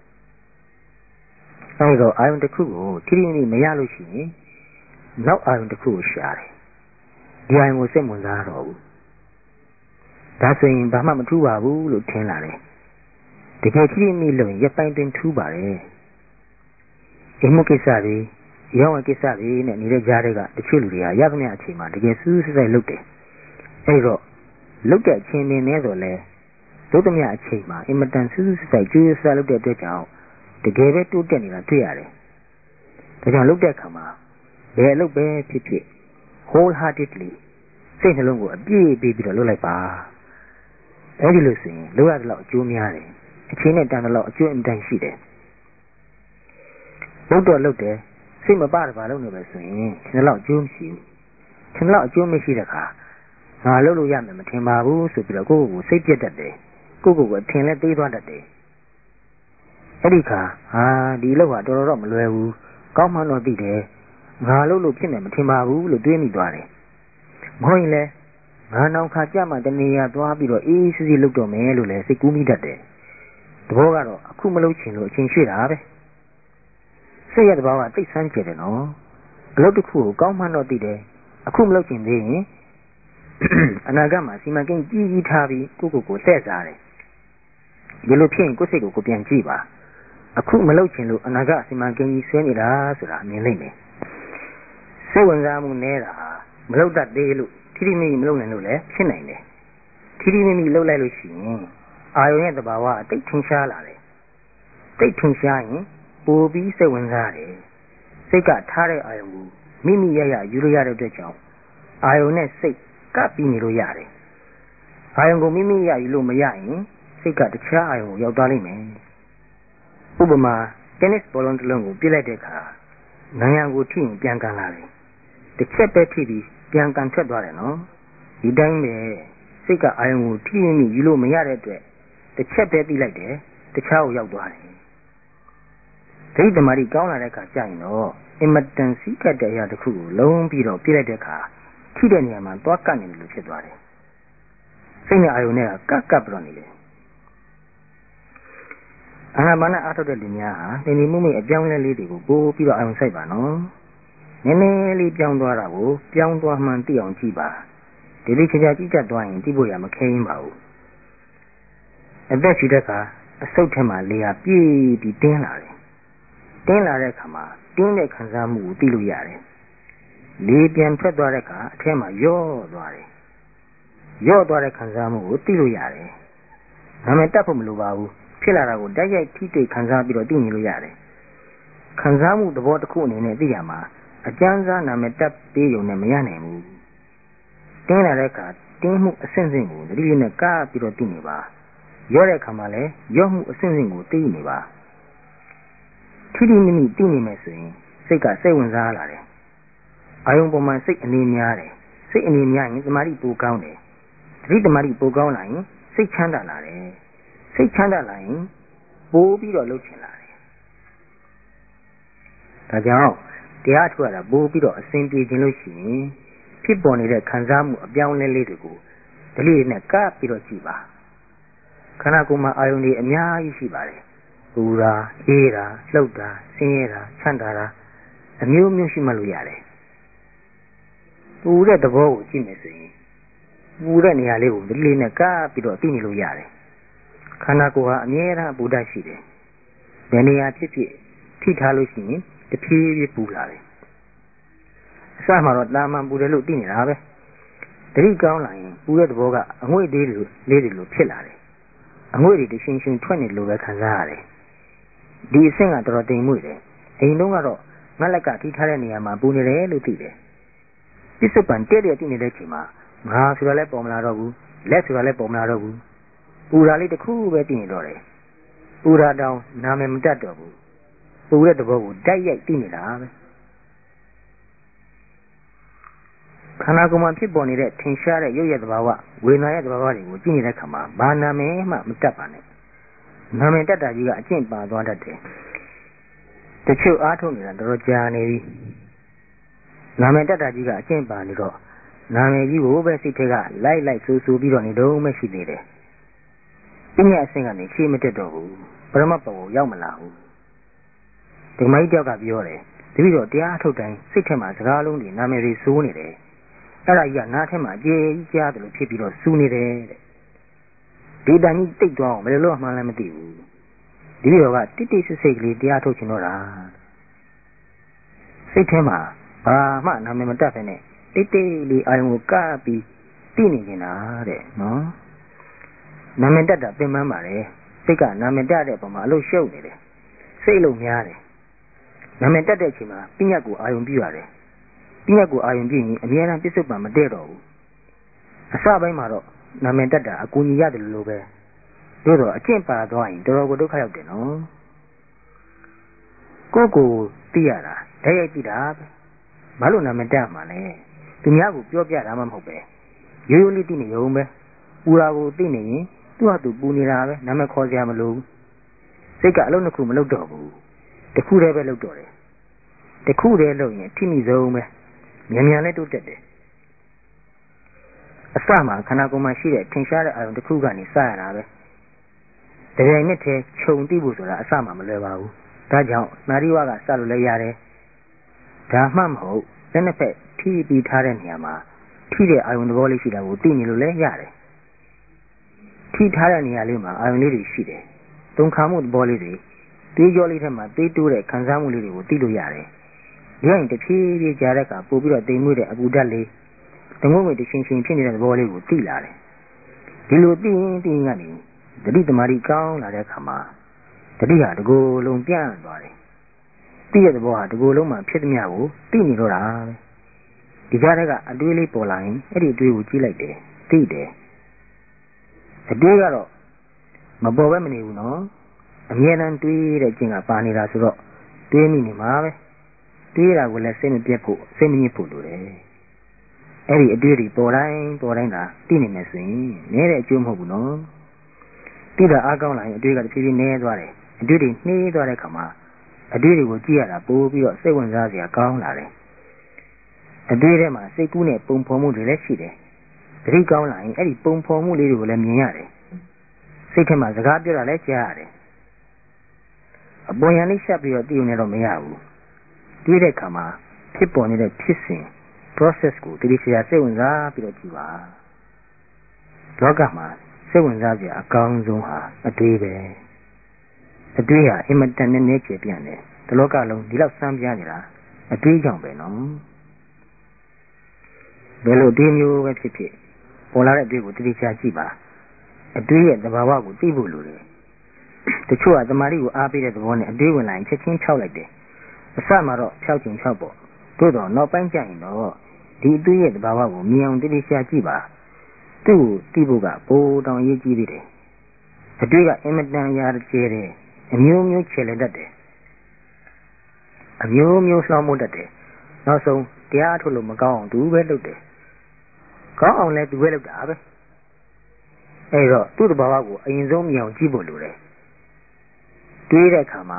အဲ့တော့အာယုံတစ်ခုကိုထိထိမိမိမရလို့ရှိရင်နောက်အာယုံတစ်ခုကိုရှာတယ်ဒီအာယုံကိုစိတ်ဝင်စားတော့ဘူးဒါဆိုရင်ဘာမှမထူးပါဘူးလို့ထင်လာတယ်တကယ်ထိထိမိမိလို့ရင်ရပ်ပိုင်းတွင်ထူးပါတယ်အိမ်မကိစ္စတွေရောင်းဝယ်ကိစ္စတွေနဲ့နေတဲ့ကြားတွေကတချို့လူတွေကရသမျှအချိန်မှာတကယ်စူးစူးစိုက်လုပ်တယ်အဲ့တော့လုပ်တဲ့အချိန်နေနေဆိုလဲလုပ်သမျှအချိန်မှာအင်မတန်စူးစူးစိုက်ကြိုးစားလုပ်တဲ့အတွက်ကြောင့်တကယ်ပဲတိုးတက်နေတာတွေ့ရတယ်ဒါကြောင့်လုပ်တဲ့အခါမှာဘယ်အလုပ်ပဲဖြစ်ဖြစ် wholeheartedly စိတ်နှလုံးကိုအပြည့်ပေးပြီးတော့လုပ်လိုက်ပါအဲ့ဒီလို့ဆိုရင်လုပ်ရတဲ့လောက်အကျိုးများတယ်အချိန်နဲ့တန်တဲ့လောက်အကျိုးအင်တန်ရှိတယ်လုပ်တော့လုပ်တယ်စိတ်မပတပါလုပ်နေပဲဆိုရင်ဒီလောက်အကျိုးမရှိဘူးဒီလောက်အကျိုးမရှိတဲ့အခါငါလုပ်လို့ရမယ်မထင်ပါဘူးဆိုပြီးတော့ကိုယ့်ကိုယ်ကိုစိတ်ပြတ်တတ်တယ်ကိုယ့်ကိုယ်ကိုအထင်နဲ့သေးသွားတတ်တယ်အဲ့ဒီခါဒီလောက်ဟာတော်တော်မလွယ်ဘူးကောင်းမှတော့သိတယ်ငါလုပ်လို့ဖြစ်မယ်မထင်ပါဘူးလို့တွေးမိသွားတယ်မဟုတ်ရင်လည်းငါနောက်ခါကြမှာတနေရာသွားပြီးတော့အေးစစ်စစ်လုပ်တော့မယ်လို့လည်းစိတ်ကူးမိတတ်တယ်သဘောကတော့အခုမလုပ်ချင်လို့အချိန်ရွှေ့တာပဲစိတ်ရတဲ့ဘာကသိဆန်းကျင်တယ်နော်အလုပ်တစ်ခုကိုကောင်းမှတော့သိတယ်အခုမလုပ်ချင်သေးရင်အနာဂတ်မှာစီမံကိန်းကြီးကြီးထားပြီးကိုယ့်ကိုယ်လှည့်စားတယ်ဒီလိုဖြစ်ရင်ကိုယ့်စိတ်ကိုပြန်ကြည့်ပါအခုမလုပ်ချင်လို့အနာဂတ်စီမံကိန်းကြီးဆွဲနေတာဆိုတာမြင်လိုက်မယ်စိတ်ဝင်စားမှုနည်းတာမလုပ်တတ်သေးလို့ထိထိမိမိမလုပ်နိုင်လို့လည်းဖြစ်နိုင်တယ်ထိထိမိမိလုပ်လိုက်လို့ရှိရင်အာယုံရဲ့သဘာဝအတိတ်ထင်ရှားလာတယ်တိတ်ထင်ရှားရင်ပိုပြီးစိတ်ဝင်စားတယ်စိတ်ကထားတဲ့အာယုံကိုမိမိရရယူလို့ရတဲ့အတွက်ကြောင့်အာယုံနဲ့စိတ်ကပ်ပြီးနေလို့ရတယ်အာယုံကိုမိမိရယူလို့မရရင်စိတ်ကတခြားအာယုံကိုရောက်သွားလိမ့်မယ်ဥပမာtennis ဘောလုံးတစ်လုံးကိုပြစ်လိုက်တဲ့အခါနိုင်ရန်ကိုထိရင်ပြန်ကန်လာတယ်တစ်ချက်ပဲထိပြီးပြန်ကန်ထွက်သွားတယ်နော်ဒီတိုင်းပဲစိတ်ကအာယုံကိုထိမိမိယူလို့မရတဲ့အတွက်တစ်ချက်ပဲသိလိုက်တယ်တခြားကိုရောက်သွားတယ်ဒိဋ္ဌိသမารီကောင်းလာတဲ့အခါကျရင်တော့အင်မတန်စီးကတ်တဲ့အရာတစ်ခုကိုလုံးပြီးတော့ပြစ်လိုက်တဲ့အခါထိတဲ့နေရာမှာသွားကတ်နေတယ်လို့ဖြစ်သွားတယ်စိတ်နဲ့အာယုံနဲ့ကပ်ပြီးတော့နေတယ်အာနာပါနအားထုတ်တဲ့လူများဟာနေနေမှုမိအပြောင်းလဲလေးတွေကိုပို့ပြီးတော့အာယုံစိုက်ပါနော်နည်းနည်းလေးပြောင်းသွားတာကိုပြောင်းသွားမှန်သိအောင်ကြည့်ပါဒီလိုချာချာကြည့်တတ်သွားရင်သိဖို့ရမခဲရင်ပါဘူးအသက်ရှူတဲ့အခါအဆုတ်ထဲမှာလေဟာပြည့်ပြီးတင်းလာတယ်တင်းလာတဲ့အခါမှာတင်းတဲ့ခံစားမှုကိုသိလို့ရတယ်လေပြန်ထွက်သွားတဲ့အခါအထဲမှာယော့သွားတယ်ယော့သွားတဲ့ခံစားမှုကိုသိလို့ရတယ်ဒါပေမဲ့တတ်ဖို့မလိုပါဘူးဖြစ်လာတာကိုတိုက်ရိုက်ထိတွေ့ခံစားပြီးတော့သိနေလို့ရတယ်ခံစားမှုသဘောတစ်ခုအနေနဲ့သိရမှာအကျဉ်းစားနာမည်တက်ပေးရုံနဲ့မရနိုင်ဘူးတင်းလာတဲ့အခါတင်းမှုအဆင့်ဆင့်ကိုသတိနဲ့ကပ်ပြီးတော့သိနေပါရောတဲ့အခါမှာလည်းရောမှုအဆင့်ဆင့်ကိုသိနေပါထိထိမိမိသိနေမယ်ဆိုရင်စိတ်ကစိတ်ဝင်စားလာတယ်အာယုံပေါ်မှာစိတ်အနေများတယ်စိတ်အနေများရင်သမာဓိပိုကောင်းတယ်သတိသမာဓိပိုကောင်းလာရင်စိတ်ချမ်းသာလာတယ်စိတ်ချမ်းသာလာရင်ပိုပြီးတော့လှုပ်ချင်လာတယ်ဒါကြောင့်တရားထုတ်ရတာပို့ပြီးတော့အစဉ်ပြေခြင်းလို့ရှိရင်ဖြစ်ပေါ်နေတဲ့ခံစားမှုအပြောင်းလဲလေးတွေကိုဓလေ့နဲ့ကပ်ပြီးတော့ကြည့်ပါခန္ဓာကိုယ်မှာအာယုန်တွေအများကြီးရှိပါတယ်ပူတာအေးတာလှုပ်တာဆင်းရဲတာချမ်းသာတာအမျိုးမျိုးရှိမှလို့ရတယ်ပူတဲ့သဘောကိုကြည့်မယ်ဆိုရင်ပူတဲ့နေရာလေးကိုဓလေ့နဲ့ကပ်ပြီးတော့သိနေလို့ရတယ်ခန္ဓာကိုယ်ဟာအမြဲတမ်းပူတတ်ရှိတယ်ဘယ်နေရာဖြစ်ဖြစ်ထိထားလို့ရှိရင်တဖြည်းဖြည်းပူလာတယ်အစမှာတော့တာမန်ပူတယ်လို့သိနေတာပဲတတိကောင်းလာရင်ပူတဲ့သဘောကအငွေ့လေးတွေလိုဖြစ်လာတယ်အငွေ့တွေတရှင်ရှင်ထွက်နေလို့ပဲခံစားရတယ်ဒီအဆင့်ကတော်တော်တိမ်မွေ့တယ်အိမ်တုန်းကတော့ငှက်လက်ကထိထားတဲ့နေရာမှာပူနေတယ်လို့သိတယ်ပစ္စုပန်တဲ့သိနေတဲ့အချိန်မှာငါဆိုတာလည်းပေါ်မလာတော့ဘူးလက်ဆိုတာလည်းပေါ်မလာတော့ဘူးပူတာလေးတစ်ခုပဲသိနေတော့တယ်ပူတာတောင်နာမည်မတတ်တော့ဘူးပူတဲ့သဘောကိုတိုက်ရိုက်သိနေတာပဲခန္ဓာကိုယ်မှာဖြစ်ပေါ်နေတဲ့ထင်ရှားတဲ့ရုပ်ရည်သဘာဝဝေဒနာရဲ့သဘာဝတွေကိုကြည့်နေတဲ့အခါမှာဘာနာမည်မှမတတ်ပါနဲ့နာမည်တတ်တာကြီးကအကျင့်ပါသွားတတ်တယ်တချို့အားထုတ်နေတာတော်ကြာနေပြီနာမည်တတ်တာကြီးကအကျင့်ပါနေတော့နာမည်ကြီးကိုပဲစိတ်ထဲကလိုက်ဆူပြီးတော့နေတော့မှရှိသေးတယ်ပညာအဆင့်ကနေရှေ့မတက်တော့ဘူးပရမတ်ဘဝရောက်မလာဘူးဒီမိုက်တယောက်ကပြောတယ်တပည့်တော်တရားထုတ်တိုင်းစိတ်ထဲမှာစကားလုံးတွေနာမည်တွေစိုးနေတယ်အဲ့ဒါကြီးကနားထဲမှာအကျေကြီးကြားတယ်လို့ဖြစ်ပြီးတော့စူးနေတယ်တဲ့ဒီတန်ကြီးတိတ်သွားအောင်ဘယ်လိုလုပ်မှန်းလည်းမသိဘူးဒီလိုကတိတိဆိတ်ကလေးတရားထုတ်ချင်တော့တာစိတ်ထဲမှာဘာမှနာမည်မတတ်ဖ ೇನೆ တိတ်လေးအာယုံကိုကပ်ပြီးသိနေနေတာတဲ့နော်နာမည်တတ်တာပင်ပန်းပါတယ်စိတ်ကနာမည်တတ်တဲ့ပုံမှာအလို့ရှုပ်နေတယ်စိတ်လုံးများတယ်နာမည်တတ်တဲ့အချိန်မှာပညာကိုအာယုံပြရတယ်ပညာကိုအာယုံပြရင်အများအားပစ္စုပန်မတည့်တော့ဘူးအစပိုင်းမှာတော့နာမည်တတ်တာအကူကြီးရတယ်လို့ပဲတို့တော့အကျင့်ပါသွားရင်တော်တော်ကိုဒုက္ခရောက်တယ်နော်ကိုသိရတာဓာတ်ရိုက်သိတာပဲဘာလို့နာမည်တတ်မှာလဲသူများကိုပြောပြတာမှမဟုတ်ပဲရိုးရိုးလေးသိနေရုံပဲပူတာကိုသိနေရင်သူ့ဟာသူပူနေတာပဲနာမည်ခေါ်စရာမလိုဘူးစိတ်ကအလုံးတစ်ခုမလုပ်တော့ဘူးတစ်ခုတည်းပဲလုပ်တော့တယ်တစ်ခုတည်းလုပ်ရင်ထိမိဆုံးပဲမြန်လဲတိုးတက်တယ်အစမှာခန္ဓာကိုယ်မှာရှိတဲ့ထင်ရှားတဲ့အာရုံတစ်ခုကနေစရတာပဲတကယ်နဲ့တည်းခြုံသိဖို့ဆိုတာအစမှာမလွယ်ပါဘူးဒါကြောင့်နာရီဝကစလို့လည်းရတယ်ဒါမှမဟုတ်လက်နှစ်ဖက်ထိပြီးထားတဲ့နေရာမှာထိတဲ့အာရုံသဘောလေးရှိတာကိုသိနေလို့လည်းရတယ်ထိထားတဲ့နေရာလေးမှာအာရုံလေးတွေရှိတယ်သုံးခါမှုသဘောလေးတွေသေးကြောလေးထဲမှာသေးတိုးတဲ့ခံစားမှုလေးတွေကိုသိလို့ရတယ်ဒီရင်တဖြည်းဖြည်းကြားတဲ့အခါပို့ပြီးတော့တိမ်မွေ့တဲ့အပူဓာတ်လေးတငုံငွေတရှင်ရှင်ဖြစ်နေတဲ့သဘောလေးကိုသိလာတယ်ဒီလိုသိရင်ကနေတတိသမารီကောင်းလာတဲ့အခါမှာတတိဟာတကူလုံးပြန့်သွားတယ်သိတဲ့သဘောဟာတကူလုံးမှာဖြစ်သမျှကိုသိနေတော့တာပဲဒီကြားထဲကအတွေးလေးပေါ်လာရင်အဲ့ဒီအတွေးကိုကြည့်လိုက်တယ်သိတယ်အတွေးကတော့မပေါ်ပဲမနေဘူးနော်အမြဲတမ်းတွေးတဲ့ကျင့်ကပါနေတာဆိုတော့တွေးမိနေမှာပဲတွေးတာကိုလည်းစိတ်မပြတ်ဖို့စိတ်မညစ်ဖို့လိုတယ်အဲ့ဒီအတွေ့အထိပေါ်တိုင်းသာသိနေမယ်ဆိုရင်နည်းတဲ့အကျိုးမဟုတ်ဘူးနော်သိတာအားကောင်းလာရင်အတွေ့ကတဖြည်းဖြည်းနည်းသွားတယ်အတွေ့တွေနှေးသွားတဲ့အခါမှာအတွေ့တွေကိုကြည့်ရတာပိုပြီးတော့စိတ်ဝင်စားစရာကောင်းလာတယ်အတွေ့ထဲမှာစိတ်ကူးနဲ့ပုံဖော်မှုတွေလည်းရှိတယ်တတိကောင်းလာရင်အဲ့ဒီပုံဖော်မှုလေးတွေကိုလည်းမြင်ရတယ်စိတ်ထဲမှာစကားပြောတာလည်းကြားရတယ်အပေါ်ယံလေးရှက်ပြီးတော့သိုံနေတော့မရဘူးတွေးတဲ့အခါမှာဖြစ်ပေါ်နေတဲ့ဖြစ်စဉ် process ကိုတတိကျစိတ်ဝင်စားပြီးတော့ကြည့်ပါလောကမှာစိတ်ဝင်စားစရာအကောင်းဆုံးဟာအတွေးပဲအတွေးဟာအင်မတန်နဲ့ကျေပြန့်တယ်ဒီလောကလုံးဒီလောက်စမ်းပြနေတာအတွေးကြောင့်ပဲနော်ဘယ်လိုအတွေးမျိုးပဲဖြစ်ဖြစ်ပေါ်လာတဲ့အတွေးကိုတတိကျကြည့်ပါအတွေးရဲ့သဘာဝကိုသိဖို့လိုတယ်တချို့ကသမာဓိကိုအားပေးတဲ့သဘောနဲ့အတွေးဝင်လာရင်ချက်ချင်းဖြောက်လိုက်တယ်အစမှာတော့ဖြောက်ချင်ဖြောက်ပေါ့သို့တော့နောက်ပိုင်းကျရင်တော့ဒီအတွေးရဲ့သဘာဝကိုမြင်အောင်တတိကျကြည့်ပါသူ့ကိုသိဖို့ကပိုတောင်ရေးကြည့်သေးတယ်အတွေးကအင်မတန်ရာကျဲတယ်အမျိုးမျိုးခြေလက်တတ်တယ်အမျိုးမျိုးလှောင်းမို့တတ်တယ်နောက်ဆုံးတရားထုတ်လို့မကောင်းအောင်သူပဲလုပ်တယ်ကောင်းအောင်လည်းသူပဲလုပ်တာပဲအဲ့တော့သူ့သဘာဝကိုအရင်ဆုံးမြင်အောင်ကြည့်ဖို့လိုတယ်တွေးတဲ့အခါမှာ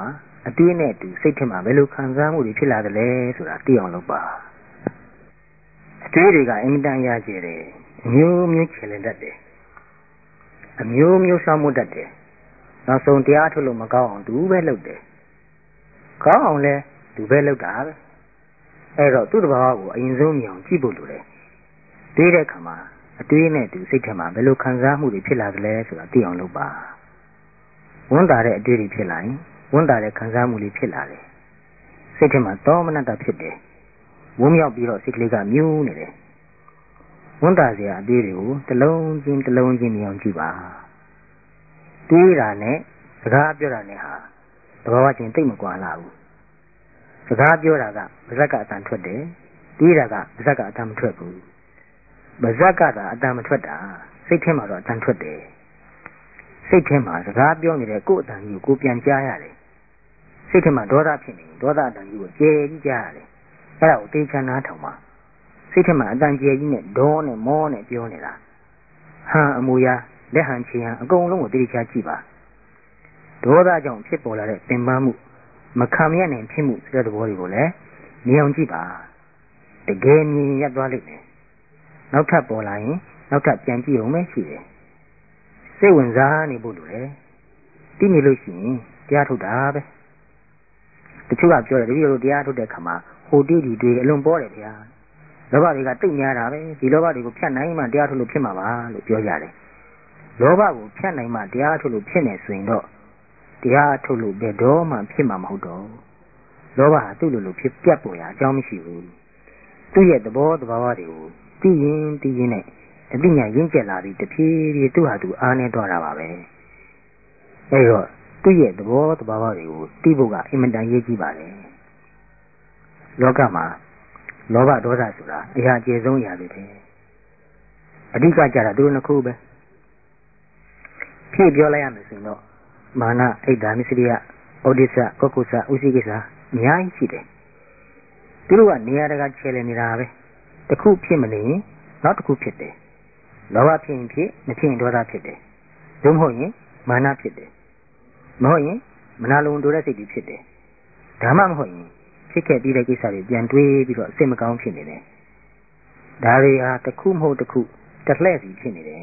အတွေးနဲ့အတူစိတ်ထဲမှာဘယ်လိုခံစားမှုတွေဖြစ်လာသလဲဆိုတာသိအောင်လုပ်ပါအတွေးတွေကအင်မတန်ရကျတယ်အမျိုးမျိုးချေလင်တတ်တယ်အမျိုးမျိုးဆောင်မှုတတ်တယ်နောက်ဆုံးတရားထုတ်လို့မကောင်းအောင်သူပဲလုပ်တယ်ကောင်းအောင်လဲသူပဲလုပ်တာပဲအဲ့တော့သူ့တဘာဝကိုအရင်ဆုံးမြင်အောင်ကြည့်ဖို့လိုတယ်တွေးတဲ့အခါမှာအတွေးနဲ့သူစိတ်ထဲမှာဘယ်လိုခံစားမှုတွေဖြစ်လာသလဲဆိုတာသိအောင်လုပ်ပါဝန်တာတဲ့အတွေးတွေဖြစ်လာရင်ဝန်တာတဲ့ခံစားမှုတွေဖြစ်လာတယ်စိတ်ထဲမှာသောမနတဖြစ်တယ်ဝုန်းမြောက်ပြီးတော့စိတ်ကလေးကမြူးနေတယ်ဝန်တာစရာအတွေးတွေကိုတစ်လုံးချင်းတစ်လုံးချင်းမြင်အောင်ကြည့်ပါတွေးတာနဲ့စကားပြောတာနဲ့ဟာတဘာဝချင်းသိမ့်မကွာလာဘူးစကားပြောတာကပါဇက်ကအတန်ထွက်တယ်တွေးတာကပါဇက်ကအတန်မထွက်ဘူးပါဇက်ကသာအတန်မထွက်တာစိတ်ထဲမှာတော့အတန်ထွက်တယ်စိတ်ထဲမှာစကားပြောနေတဲ့ကိုယ်အတန်ကြီးကိုပြန်ကြားရတယ်စိတ်ထဲမှာဒေါသဖြစ်နေဒေါသအတန်ကြီးကိုကြဲကြီးကြားရတယ်အဲ့ဒါကိုတေချာနားထောင်ပါစိတ်ထဲမှာအတန်ကြဲကြီးနဲ့ဒေါနဲ့မောနဲ့ပြောနေတာဟန်အမူအရာလက်ဟန်ချီဟန်အကုန်လုံးကိုတေချာကြည့်ပါဒေါသကြောင့်ဖြစ်ပေါ်လာတဲ့ပင်ပန်းမှုမခံမရနိုင်ဖြစ်မှုဆိုတဲ့သဘောတွေကိုလည်းမြင်အောင်ကြည့်ပါတကယ်မြင်ရသွားလိမ့်မယ်နောက်ထပ်ပေါ်လာရင်နောက်ထပ်ပြန်ကြည့်အောင်ပဲရှိတယ်စိတ်ဝင်စားနေဖို့လိုတယ်သိနေလို့ရှိရင်တရားထုတ်တာပဲတချို့ကပြောတယ်တပည့်တို့တရားထုတ်တဲ့ခါမှာဟိုတီးဒီတွေအလွန်ပေါ်တယ်ဗျာလောဘတွေကတိတ်များတာပဲဒီလောဘတွေကိုဖြတ်နိုင်မှတရားထုတ်လို့ဖြစ်မှာပါလို့ပြောကြတယ်လောဘကိုဖြတ်နိုင်မှတရားထုတ်လို့ဖြစ်နေဆိုရင်တော့တရားထုတ်လို့ဘယ်တော့မှဖြစ်မှာမဟုတ်တော့လောဘဟာသူ့လိုဖြစ်ပြတ်ပေါ်ရအကြောင်းမရှိဘူးသူ့ရဲ့သဘောတဘာဝတွေကိုသိရင်နဲ့အသိဉာဏ်ရင့်ကျက်လာပြီးတဖြည်းဖြည်းသူ့ဟာသူအားနေတော့တာပါပဲအဲတော့သူ့ရဲ့သဘောတဘာဝတွေကိုသိဖို့ကအင်မတန်ရေးကြီးပါတယ်လောကမှာလောဘဒေါသဆိုတာအရာအကျယ်ဆုံးအရာတွေပဲအဓိကကြတာသူတို့နှစ်ခုပဲဖြည့်ပြောလိုက်ရမယ်ဆိုရင်တော့မာနဣဒ္ဓမစ္စရိယဩဒိစ္စကောကုစဥသိကိစ္စအများကြီးရှိတယ်သူတို့ကနေရာတကာချဲလည်နေတာပဲတစ်ခုဖြစ်မနေရင်နောက်တစ်ခုဖြစ်တယ်လောဘဖြစ်ရင်ဖြစ်မဖြစ်ရင်ဒေါသဖြစ်တယ်သို့မဟုတ်ရင်မာနဖြစ်တယ်မဟုတ်ရင်မနာလိုတိုးတဲ့စိတ်တွေဖြစ်တယ်ဒါမှမဟုတ်ရင်ဖြစ်ခဲ့ပြီးတဲ့ကိစ္စတွေပြန်တွေးပြီးတော့စိတ်မကောင်းဖြစ်နေတယ်ဒါတွေဟာတစ်ခုမဟုတ်တစ်ခုတစ်လှည့်စီဖြစ်နေတယ်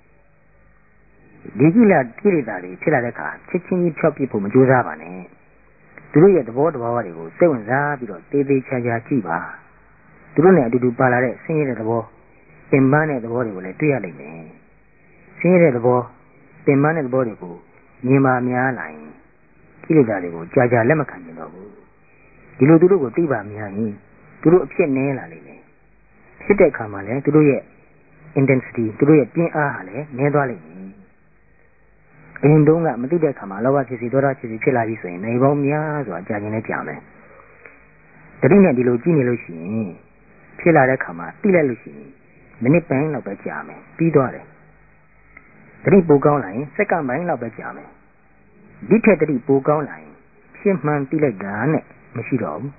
ဒီကိလေသာတွေဖြစ်လာတဲ့အခါချက်ချင်းကြီးဖြောက်ပြဖို့မကြိုးစားပါနဲ့သူတို့ရဲ့သဘောတဘာဝတွေကိုစိတ်ဝင်စားပြီးတော့တေးသေးချာချာကြည့်ပါသူတို့နဲ့အတူတူပါလာတဲ့ဆင်းရဲတဲ့သဘောပင်ပန်းတဲ့သဘောတွေကိုလည်းတွေ့ရလိမ့်မယ်ဆင်းရဲတဲ့သဘောပင်ပန်းတဲ့သဘောတွေကိုမြင်ပါများလာရင်ကိလေသာတွေကိုကြာကြာလက်မခံနိုင်တော့ဘူးဒီလိုသူတို့ကိုသိပါများရင်သူတို့အဖြစ်နည်းလာလိမ့်မယ်ဖြစ်တဲ့အခါမှာလည်းသူတို့ရဲ့ intensity သူတို့ရဲ့ပြင်းအားဟာလည်းနည်းသွားလိမ့်မယ်အရင်တုန်းကမသိတဲ့အခါမှာလောဘဖြစ်စီဒေါသဖြစ်စီဖြစ်လာပြီဆိုရင်နေပေါင်းများစွာကြာခြင်းနဲ့ကြာမယ်တတိနဲ့ဒီလိုကြည့်နေလို့ရှိရင်ဖြစ်လာတဲ့အခါမှာသိလိုက်လို့ရှိရင်မိနစ်ပိုင်းလောက်ပဲကြာမယ်ပြီးသွားတယ်တတိပိုကောင်းလာရင်စက္ကန့်ပိုင်းလောက်ပဲကြာမယ်ဒီထက်တတိပိုကောင်းလာရင်ဖြစ်မှန်သိလိုက်တာနဲ့မရှိတော့ဘူး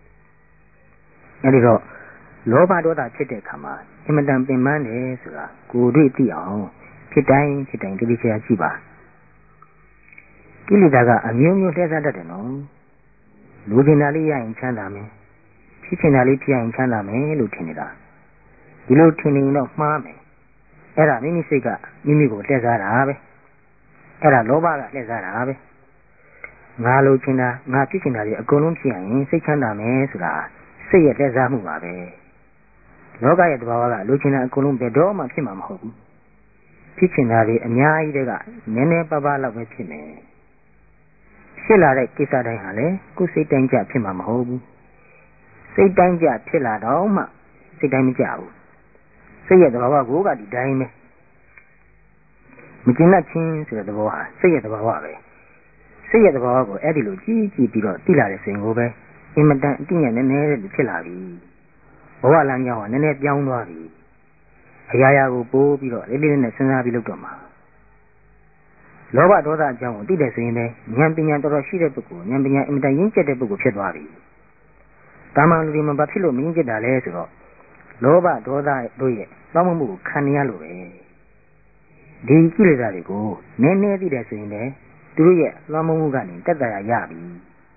အဲဒီတော့လောဘဒေါသဖြစ်တဲ့အခါမှာအင်မတန်ပင်ပန်းတယ်ဆိုတာကိုယ်တွေ့သိအောင်ဖြစ်တိုင်းတတိချာကြည့်ပါကိလေသာကအမျိုးမျိုးလှည့်စားတတ်တယ်နော်လူကျင်တာလေးရရင်ချမ်းသာမယ်ဖြစ်ချင်တာလေးဖြစ်ရင်ချမ်းသာမယ်လို့ထင်နေတာဒီလိုထင်နေရင်တော့မှားမယ်အဲ့ဒါမိမိစိတ်ကမိမိကိုလှည့်စားတာပဲအဲ့ဒါလောဘကလှည့်စားတာပဲငါလိုချင်တာငါဖြစ်ချင်တာတွေအကုန်လုံးဖြစ်ရင်စိတ်ချမ်းသာမယ်ဆိုတာစိတ်ရဲ့လှည့်စားမှုပါပဲလောကရဲ့သဘာဝကလိုချင်တာအကုန်လုံးဘယ်တော့မှဖြစ်မှာမဟုတ်ဘူးဖြစ်ချင်တာတွေအများကြီးတွေကနည်းနည်းပါးပါးလောက်ပဲဖြစ်မယ်ဖြစ်လာတဲ့ကိစ္စတိုင်းဟာလေကိုယ်စိတ်တိုင်းကြဖြစ်မှာမဟုတ်ဘူးစိတ်တိုင်းကြဖြစ်လာတော့မှစိတ်တိုင်းမကြဘူးစိတ်ရဲ့သဘာဝကိုကဒီတိုင်းပဲမကျင်တတ်ခြင်းဆိုတဲ့သဘောဟာစိတ်ရဲ့သဘာဝပဲစိတ်ရဲ့သဘာဝကိုအဲ့ဒီလိုကြည့်ပြီးတော့သိလာတဲ့ဆိုရင်ကိုပဲအင်မတန်အတိညာနည်းနည်းလေးဖြစ်လာပြီဘဝလမ်းကြောင်းကနည်းနည်းပြောင်းသွားပြီအရာရာကိုပိုးပြီးတော့လေးလေးနဲ့စဉ်းစားပြီးလုပ်တော့မှာလောဘဒေါသအကြောင်းကိုသိတယ်ဆိုရင်လည်းဉာဏ်ပညာတော်တော်ရှိတဲ့ပုဂ္ဂိုလ်ဉာဏ်ပညာအင်မတန်ရင့်ကျက်တဲ့ပုဂ္ဂိုလ်ဖြစ်သွားပြီတာမန်လူတွေမှာဘာဖြစ်လို့မရင့်ကျက်တာလဲဆိုတော့လောဘဒေါသတို့ရဲ့တောင်းမှုကိုခံရလို့ပဲဒီကိလေသာတွေကိုနည်းနည်းသိတယ်ဆိုရင်လည်းသူတို့ရဲ့လွှမ်းမိုးမှုကနေတက်တာရပြီ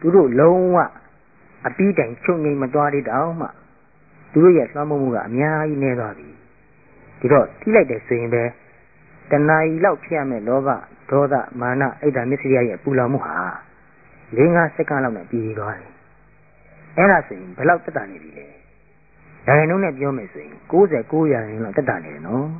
သူတို့လုံးဝအပြီးတိုင်ချုပ်ငိမ့်မသွားသေးတောင်မှသူတို့ရဲ့လွှမ်းမိုးမှုကအများကြီးနေသွားပြီဒီတော့ထိလိုက်တယ်ဆိုရင်ပဲတဏှာကြီးလောက်ဖြစ်ရမယ်လောဘဒေါသမာနအိတ်ဓာမျက်စိရရဲ့ပူလောင်မှုဟာ4-5 စက္ကန့်လောက်နဲ့ပြီးသွားတယ်အဲ့ဒါဆိုရင်ဘယ်လောက်တက်တာနေပြီလဲဒါရင်လုံးနဲ့ပြောမယ်ဆိုရင်99%လောက်တက်တာနေတယ်နော်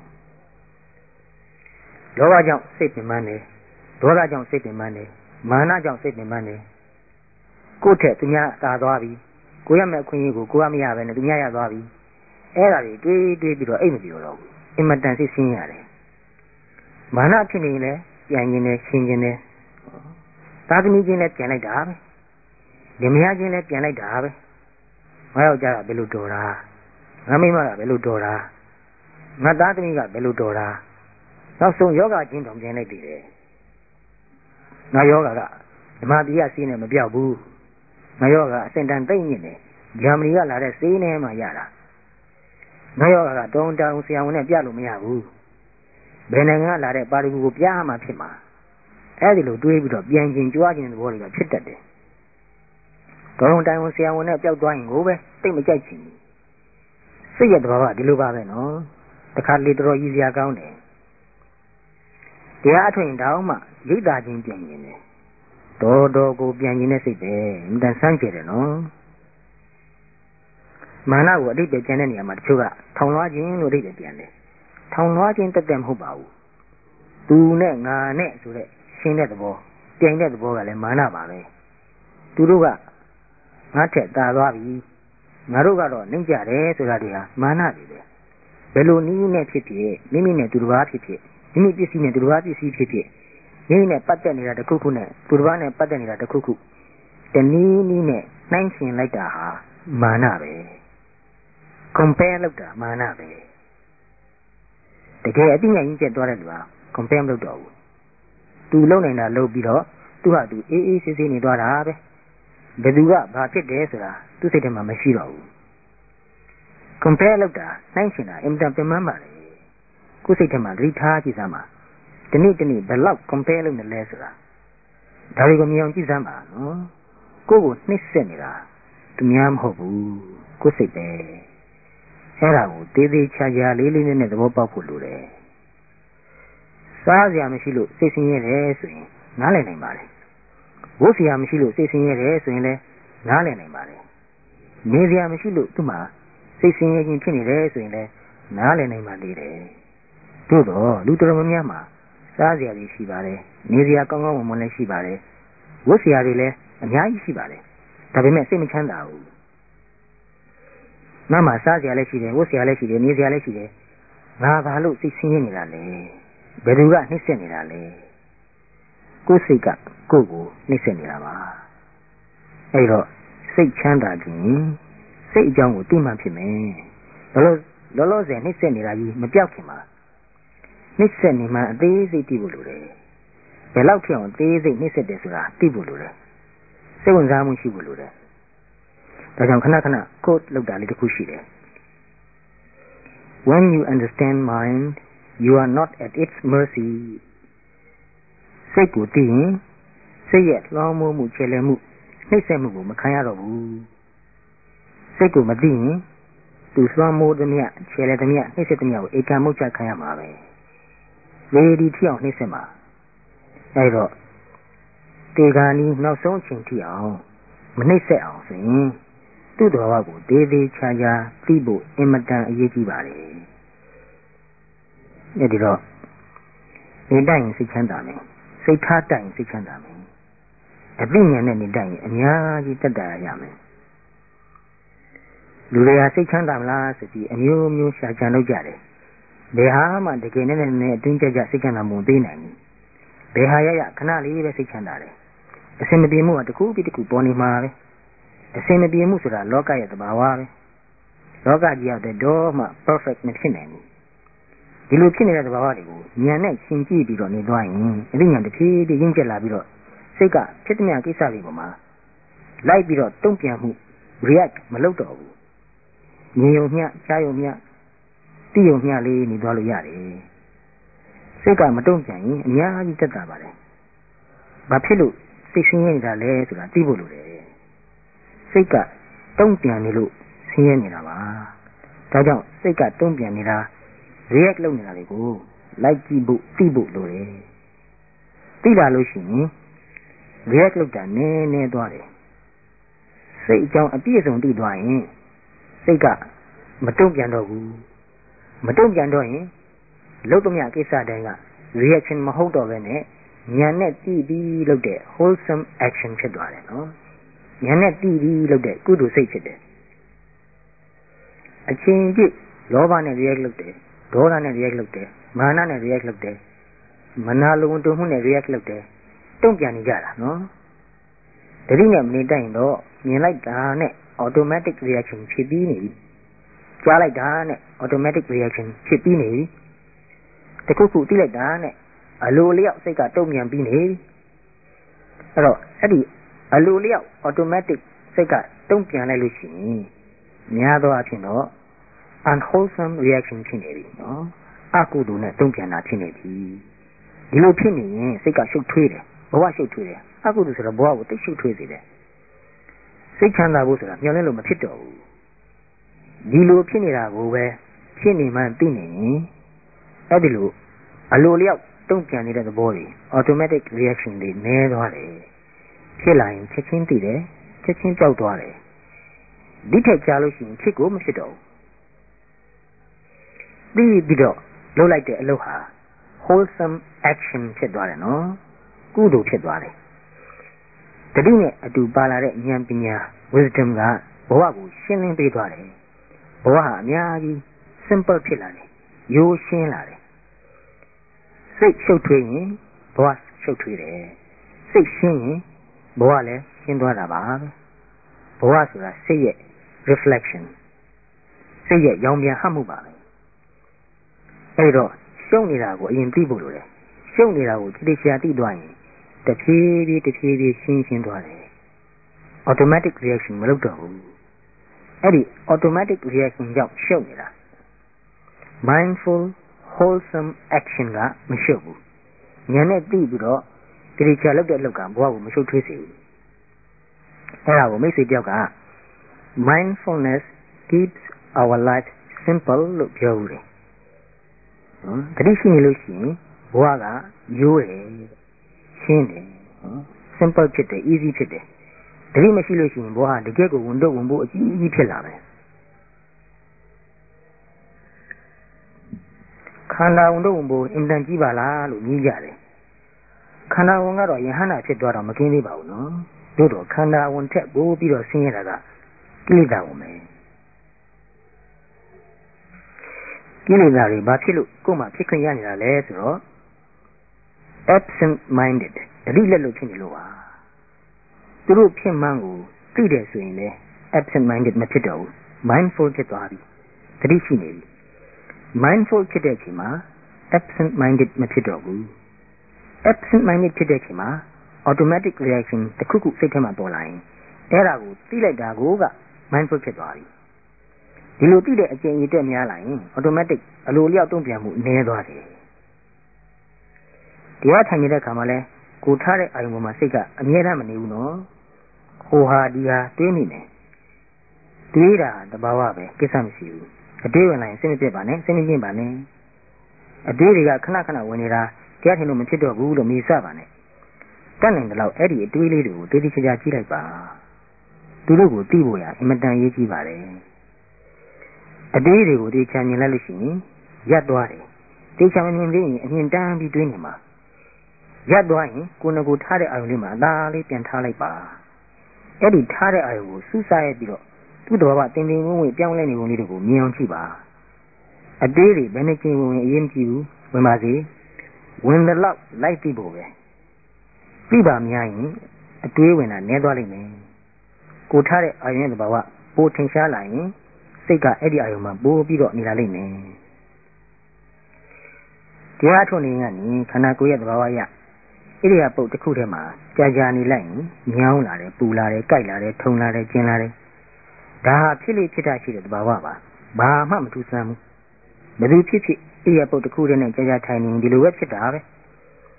လောဘကြောင့်စိတ်ပင်ပန်းတယ်ဒေါသကြောင့်စိတ်ပင်ပန်းတယ်မာနကြောင့်စိတ်ပင်ပန်းတယ်ကိုယ့်ထက်သူများသာသွားပြီကိုရမယ့်အခွင့်အရေးကိုကမရပဲနဲ့သူများရသွားပြီအဲ့ဒါတွေတွေးပြီးတော့အိတ်မပြောတော့ဘူးအင်မတန်စိတ်ဆင်းရတယ်မာနဖြစ်နေရင်လည်းပြန်ရင်လည်းရှင်းခြင်းလည်းသာသမီချင်းလည်းပြန်လိုက်တာပဲဒီမယားချင်းလည်းပြန်လိုက်တာပဲငါယောက်ျားကဘယ်လိုတော်တာငါမိန်းမကဘယ်လိုတော်တာငါသားသမီးကဘယ်လိုတော်တာနောက်ဆုံးယောဂချင်းတောင်ပြန်လိုက်ပြီလေငါယောဂကဓမ္မတိယစီးနဲ့မပြောက်ဘူးငါယောဂကအစင်တန်သိမ့်ညစ်တယ်ဂျာမနီကလာတဲ့စေးနဲ့မှရတာငါယောဂကတောင်းတဆရာဝန်နဲ့ပြလို့မရဘူးဘယ်နိုင်ငံကလာတဲ့ပါရဂူကိုပြမှဖြစ်မှာအဲ့ဒီလိုတွေးပြီးတော့ပြန်ကျင်ကြွားခြင်းသဘောတွေကဖြစ်တတ်တယ်တော်ရုံတိုင်ဝန်ဆရာဝန်နဲ့ပျောက်သွားရင်ကိုပဲသိမကြိုက်ချင်ဘူးစိတ်ရဲ့သဘောကဒီလိုပါပဲနော်တခါလေတော်ရည်စရာကောင်းတယ်တရားအထွင်တောင်းမှရိတ်တာချင်းပြန်ကျင်တယ်တော်ကိုပြန်ကျင်တဲ့စိတ်ပဲအင်တန်ဆန်းကျယ်တယ်နော်မာနကိုအတိတ်ပဲကျန်တဲ့နေရာမှာတချို့ကထောင်လွှားခြင်းလို့အတိတ်ပဲပြန်တယ်ထောင်လွှားခြင်းတက်မဟုတ်ပါဘူးသူနဲ့ငါနဲ့ဆိုတဲ့ရှင်းတဲ့သဘောပြိုင်တဲ့သဘောကလည်းမာနပါပဲသူတို့ကငါထက်တာသွားပြီငါတို့ကတော့နှိမ့်ကြတယ်ဆိုတာတွေဟာမာနတွေပဲဘယ်လိုနည်းနဲ့ဖြစ်ဖြစ်မိမိနဲ့သူတစ်ပါးဖြစ်ဖြစ်မိမိပစ္စည်းနဲ့သူတစ်ပါးပစ္စည်းဖြစ်ဖြစ်မိမိနဲ့ပတ်သက်နေတာတစ်ခုခုနဲ့သူတစ်ပါးနဲ့ပတ်သက်နေတာတစ်ခုခုတနည်းနည်းနဲ့နှိုင်းယှဉ်လိုက်တာဟာမာနပဲ compare လုပ်တာမာနပဲတကယ်အသိဉာဏ်ကြီးကျက်သွားတဲ့လူဟာ compare မလုပ်တော့ဘူးသူလုံနိုင်တာလုပ်ပြီးတော့သူဟာသူအေးအေးဆေးဆေးနေသွားတာပဲဘယ်သူကဘာဖြစ်တယ်ဆိုတာသူ့စိတ်ထဲမှာမရှိတော့ဘူး compare လုပ်တာနှိုင်းယှဉ်တာအင်တာပြန်မှန်းပါလေကိုယ်စိတ်ထဲမှာဂရိထားကြည့်စမ်းပါဒီနေ့ဘယ်လောက် compare လုပ်နေလဲဆိုတာဒါတွေကိုမြင်အောင်ကြည့်စမ်းပါနော်ကိုယ့်ကိုနှိမ့်ဆက်နေတာသူများမဟုတ်ဘူးကိုယ်စိတ်ပဲအဲ့ဒါကိုသေးသေးချာချာလေးလေးနဲ့သဘောပေါက်ဖို့လိုတယ်စားစရာမရှိလို့စိတ်ဆင်းရဲတယ်ဆိုရင်နားလည်နိုင်ပါလေဝတ်စရာမရှိလို့စိတ်ဆင်းရဲတယ်ဆိုရင်လည်းနားလည်နိုင်ပါလေနေစရာမရှိလို့သူ့မှာစိတ်ဆင်းရဲခြင်းဖြစ်နေတယ်ဆိုရင်လည်းနားလည်နိုင်ပါသေးတယ်သို့တော့လူတော်များများမှာစားစရာတွေရှိပါတယ်နေစရာကောင်းကောင်းမွန်မွန်လည်းရှိပါတယ်ဝတ်စရာတွေလည်းအများကြီးရှိပါတယ်ဒါပေမဲ့စိတ်မချမ်းသာဘူးငါမှစားစရာလည်းရှိတယ်ဝတ်စရာလည်းရှိတယ်နေစရာလည်းရှိတယ်ငါဘာလို့စိတ်ဆင်းရဲနေတာလဲဘယ်သူကနှိမ့်ဆက်နေတာလဲကိုယ်စိတ်ကကိုယ့်ကိုနှိမ့်ဆက်နေတာပါအဲ့တော့စိတ်ချမ်းသာခြင်းစိတ်အကြောင်းကိုသိမှဖြစ်မယ်လောလောဆယ်နှိမ့်ဆက်နေတာကြီးမပြောက်ခင်မှာနှိမ့်ဆက်နေမှအသေးစိတ်သိဖို့လိုတယ်ဘယ်လောက်ဖြစ်အောင်အသေးစိတ်နှိမ့်ဆက်တယ်ဆိုတာသိဖို့လိုတယ်စိတ်ဝင်စားမှုရှိဖို့လိုတယ်ဒါကြောင့်ခဏကိုယ်လောက်တာလေးတစ်ခုရှိတယ် When you understand mind you are not at its mercy စိတ်ကိုသိရင်စိတ်ရဲ့လွှမ်းမိုးမှုခြေလှယ်မှုနှိမ့်ဆက်မှုကိုမခံရတော့ဘူးစိတ်ကိုမသိရင်သူလွှမ်းမိုးသမျှခြေလှယ်သမျှနှိမ့်ဆက်သမျှကိုဧကံမုတ်ချခံရမှာပဲဝေဒီထိအောင်နှိမ့်ဆက်မှာအဲဒါတေဂာနီနောက်ဆုံးအချိန်ထိအောင်မနှိမ့်ဆက်အောင်ဆိုရင်သူ့တော်ဘာကိုသေးသေးချာချာသိဖို့အင်မတန်အရေးကြီးပါလေအဲဒီတော့နေတတ်ရင်စိတ်ချမ်းသာမယ်စိတ်ထားတတ်ရင်စိတ်ချမ်းသာမယ်အသိဉာဏ်နဲ့နေတတ်ရင်အများကြီးတက်တာရမယ်လူတွေကစိတ်ချမ်းသာမလားဆိုပြီးအမျိုးမျိုးရှာကြံလုပ်ကြတယ်ဘယ်ဟာမှတကယ်နဲ့အတွင်းကြကြစိတ်ချမ်းသာမှုသိနိုင်ဘူးဘယ်ဟာရခဏလေးပဲစိတ်ချမ်းသာတယ်အစင်မပြေမှုကတစ်ခုပြီးတစ်ခုပေါ်နေမှာပဲအစင်မပြေမှုဆိုတာလောကရဲ့သဘာဝပဲလောကကြီးရောက်တဲ့တော့မှ perfect မဖြစ်နိုင်ဘူးဒီလိုဖြစ်နေတဲ့သဘာဝတွေကိုဉာဏ်နဲ့ရှင်းကြည့်ပြီးတော့နေသွားရင်အသိဉာဏ်တစ်ဖြည်းဖြည်းရင့်ကျက်လာပြီးတော့စိတ်ကဖြစ်တဲ့ကိစ္စတွေပေါ်မှာလိုက်ပြီးတော့တုံ့ပြန်မှု react မလုပ်တော့ဘူးဉာဏ်ယုံမျှကြားယုံမျှသိယုံမျှလေးနေသွားလို့ရတယ်စိတ်ကမတုံ့ပြန်ရင်အများကြီးတက်တာပါလေဘာဖြစ်လို့စိတ်ဆင်းရဲနေတာလဲဆိုတာသိဖို့လိုတယ်စိတ်ကတုံ့ပြန်နေလို့ဆင်းရဲနေတာပါဒါကြောင့်စိတ်ကတုံ့ပြန်နေတာ react လုပ်နေတာတွေကိုလိုက်ကြည့်ဖို့သိဖို့လိုတယ်သိလာလို့ရှိရင် react လုပ်တာနည်းသွားတယ်စိတ်အကြောင်းအပြည့်အစုံသိသွားရင်စိတ်ကမတုံ့ပြန်တော့ဘူးမတုံ့ပြန်တော့ရင်လုပ်သမျှကိစ္စတိုင်းက reaction မဟုတ်တော့ဘဲနဲ့ဉာဏ်နဲ့တည်ပြီးလုပ်တဲ့ wholesome action ဖြစ်သွားတယ်နော်ဉာဏ်နဲ့တည်ပြီးလုပ်တဲ့ကုသိုလ်စိတ်ဖြစ်တယ်အချင်းချင်းလောဘနဲ့ react လုပ်တယ်ဒေါသနဲ့ react လုပ်တယ်မာနနဲ့ react လုပ်တယ်မနာလိုဝန်တုံမှုနဲ့ react လုပ်တယ်တုံ့ပြန်နေကြတာနော်တတိနဲ့မနေတတ်ရင်တော့မြင်လိုက်တာနဲ့ automatic reaction ဖြစ်ပြီးနေပြီကြားလိုက်တာနဲ့ automatic reaction ဖြစ်ပြီးနေပြီတခုခုသိလိုက်တာနဲ့အလိုလျောက်စိတ်ကတုံ့ပြန်ပြီးနေပြီအဲ့တော့အဲ့ဒီအလိုလျောက် automatic စိတ်ကတုံ့ပြန်လိုက်လို့ရှိရင်များသောအားဖြင့်တော့ unwholesome reaction ဖြစ်နေပြီနော်အကုသိုလ်နဲ့တုံ့ပြန်တာဖြစ်နေပြီဒီလိုဖြစ်နေရင်စိတ်ကရှုပ်ထွေးတယ်ဘဝရှုပ်ထွေးတယ်အကုသိုလ်ဆိုတော့ဘဝကိုတိတ်ရှုပ်ထွေးစေတယ်စိတ်ချမ်းသာဖို့ဆိုတာမျှော်လင့်လို့မဖြစ်တော့ဘူးဒီလိုဖြစ်နေတာကိုပဲဖြစ်နေမှသိနေရင်အဲ့ဒီလိုအလိုလျောက်တုံ့ပြန်နေတဲ့သဘောတွေ automatic reaction တွေနည်းသွားတယ်ဖြစ်လာရင်ချက်ချင်းသိတယ်ချက်ချင်းကြောက်သွားတယ်ဒီထက်ကြာလို့ရှိရင်ဖြစ်ကိုမဖြစ်တော့ဘူးပြီးတော့လုပ်လိုက်တဲ့အလုပ်ဟာ wholesome action ဖြစ်သွားတယ်နော်ကုသိုလ်ဖြစ်သွားတယ်တတိနဲ့အတူပါလာတဲ့ဉာဏ်ပညာ wisdom ကဘဝကိုရှင်းလင်းပေးသွားတယ်ဘဝဟာအများကြီး simple ဖြစ်လာတယ်ရိုးရှင်းလာတယ်စိတ်ရှုပ်ထွေးရင်ဘဝရှုပ်ထွေးတယ်စိတ်ရှင်းရင်ဘဝလည်းရှင်းသွားတာပါဘဝဆိုတာစိတ်ရဲ့ reflection စိတ်ရဲ့ရောင်ပြန်ဟပ်မှုပါပဲအဲ့တော့ရှုပ်နေတာကိုအရင်သိဖို့လိုတယ်ရှုပ်နေတာကိုတိတိကျကျသိသွားရင်တဖြည်းဖြည်းရှင်းသွားတယ် automatic reaction မလုပ်တော့ဘူးအဲ့ဒီ automatic reaction ကြောင့်ရှုပ်နေတာ mindful wholesome action ကမရှုပ်ဘူးဉာဏ်နဲ့သိပြီးတော့တိတိကျလုပ်တဲ့အလုပ်ကဘဝကိုမရှုပ်ထွေးစေဘူးအဲ့ဒါကိုမိတ်ဆွေတယောက်က mindfulness keeps our life simple လို့ပြောဦးတယ်တတိရှိနေလို့ရှိရင်ဘဝကရိုးတယ်ရှင်းတယ် simple ဖြစ်တယ် easy ဖြစ်တယ်တတိမရှိလို့ရှိရင်ဘဝတကယ်ကိုဝန်တော့ဝန်ဖို့အကြီးကြီးဖြစ်လာမယ်ခန္ဓာဝန်တော့ဝန်ဖို့အင်တန်ကြီးပါလားလို့ညီးကြတယ်ခန္ဓာဝန်ကတော့ယဟန္တာဖြစ်သွားတော့မကင်းသေးပါဘူးနော်တို့တော့ခန္ဓာဝန်ထက်ပိုပြီးတော့ဆင်းရဲတာကကိလေသာဝန်ပဲကိလေသာတွေဘာဖြစ်လို့ကိုယ်မှဖြစ်ခွင့်ရနေတာလဲဆိုတော့ absent minded တတိလက်လို့ဖြစ်နေလို့ပါသူတို့ဖြစ်မှန်းကိုသိတယ်ဆိုရင်လည်း absent minded မဖြစ်တော့ဘူး mindful ဖြစ်သွားပြီတတိရှိနေပြီ mindful ဖြစ်တဲ့အချိန်မှာ absent minded မဖြစ်တော့ဘူး absent minded ဖြစ်တဲ့အချိန်မှာ automatic reaction တစ်ခုခုစိတ်ထဲမှာပေါ်လာရင်အဲ့ဒါကိုသိလိုက်တာကိုက mindful ဖြစ်သွားပြီဒီလိုသိတဲ့အကျင့်ရည်တက်များလာရင် automatic အလိုလျောက်တုံ့ပြန်မှုနည်းသွားတယ်တရားထိုင်နေတဲ့အခါမှာလဲကိုထားတဲ့အာယုံပေါ်မှာစိတ်ကအမြဲတမ်းမနေဘူးနော်ဟိုဟာဒီဟာတွေးနေတယ်တွေးတာတဘာဝပဲကိစ္စမရှိဘူးအတွေးဝင်လာရင်စိတ်မပြတ်ပါနဲ့စိတ်မပြင်းပါနဲ့အတွေးတွေကခဏခဏဝင်နေတာတရားထိုင်လို့မဖြစ်တော့ဘူးလို့မေ့စပါနဲ့တတ်နိုင်တယ်လို့အဲ့ဒီအတွေးလေးတွေကိုတေးသေးချာချာကြည့်လိုက်ပါသူတို့ကိုသိဖို့ရအင်မတန်ရေးကြီးပါတယ်အတွေးတွေကိုတေးချာမြင်လိုက်လို့ရှိရင်ရပ်သွားတယ်တေးချာမမြင်သေးရင်အမြင်တမ်းပြီးတွေးနေမှာရပ်သွားရင်ကိုယ်ကိုထားတဲ့အာယုံလေးမှာအသာလေးပြန်ထားလိုက်ပါအဲ့ဒီထားတဲ့အာယုံကိုစူးစိုက်ပြီးတော့သူ့တော်ဘာတင်တင်ဝင်းဝင်းပြောင်းလဲနေပုံလေးတွေကိုမြင်အောင်ကြည့်ပါအသေးတွေဘယ်နှကျင်ဝင်အရင်ကြည့်ဘူးဝင်ပါစေဝင်တဲ့လောက်လိုက်ကြည့်ဖို့ပဲပြီးပါများရင်အတွေးဝင်တာနည်းသွားလိမ့်မယ်ကိုထားတဲ့အာယုံရဲ့တော်ဘာပိုထင်ရှားလာရင်စိတ်ကအဲ့ဒီအာယုံမှာပိုပြီးတော့နေလာလိမ့်မယ်တရားထုတ်နေရင်ခန္ဓာကိုယ်ရဲ့တော်ဘာရဣရိယာပုတ်တစ်ခုထဲမှာကြာနေလိုက်ရင်ညောင်းလာတယ်ပူလာတယ်ကြိုက်လာတယ်ထုံလာတယ်ကျင်လာတယ်ဒါဟာဖြစ်လေဖြစ်တာရှိတဲ့သဘာဝပါဘာမှမထူးဆန်းဘူးဘယ်သူဖြစ်ဣရိယာပုတ်တစ်ခုထဲနဲ့ကြာထိုင်နေဒီလိုပဲဖြစ်တာပဲ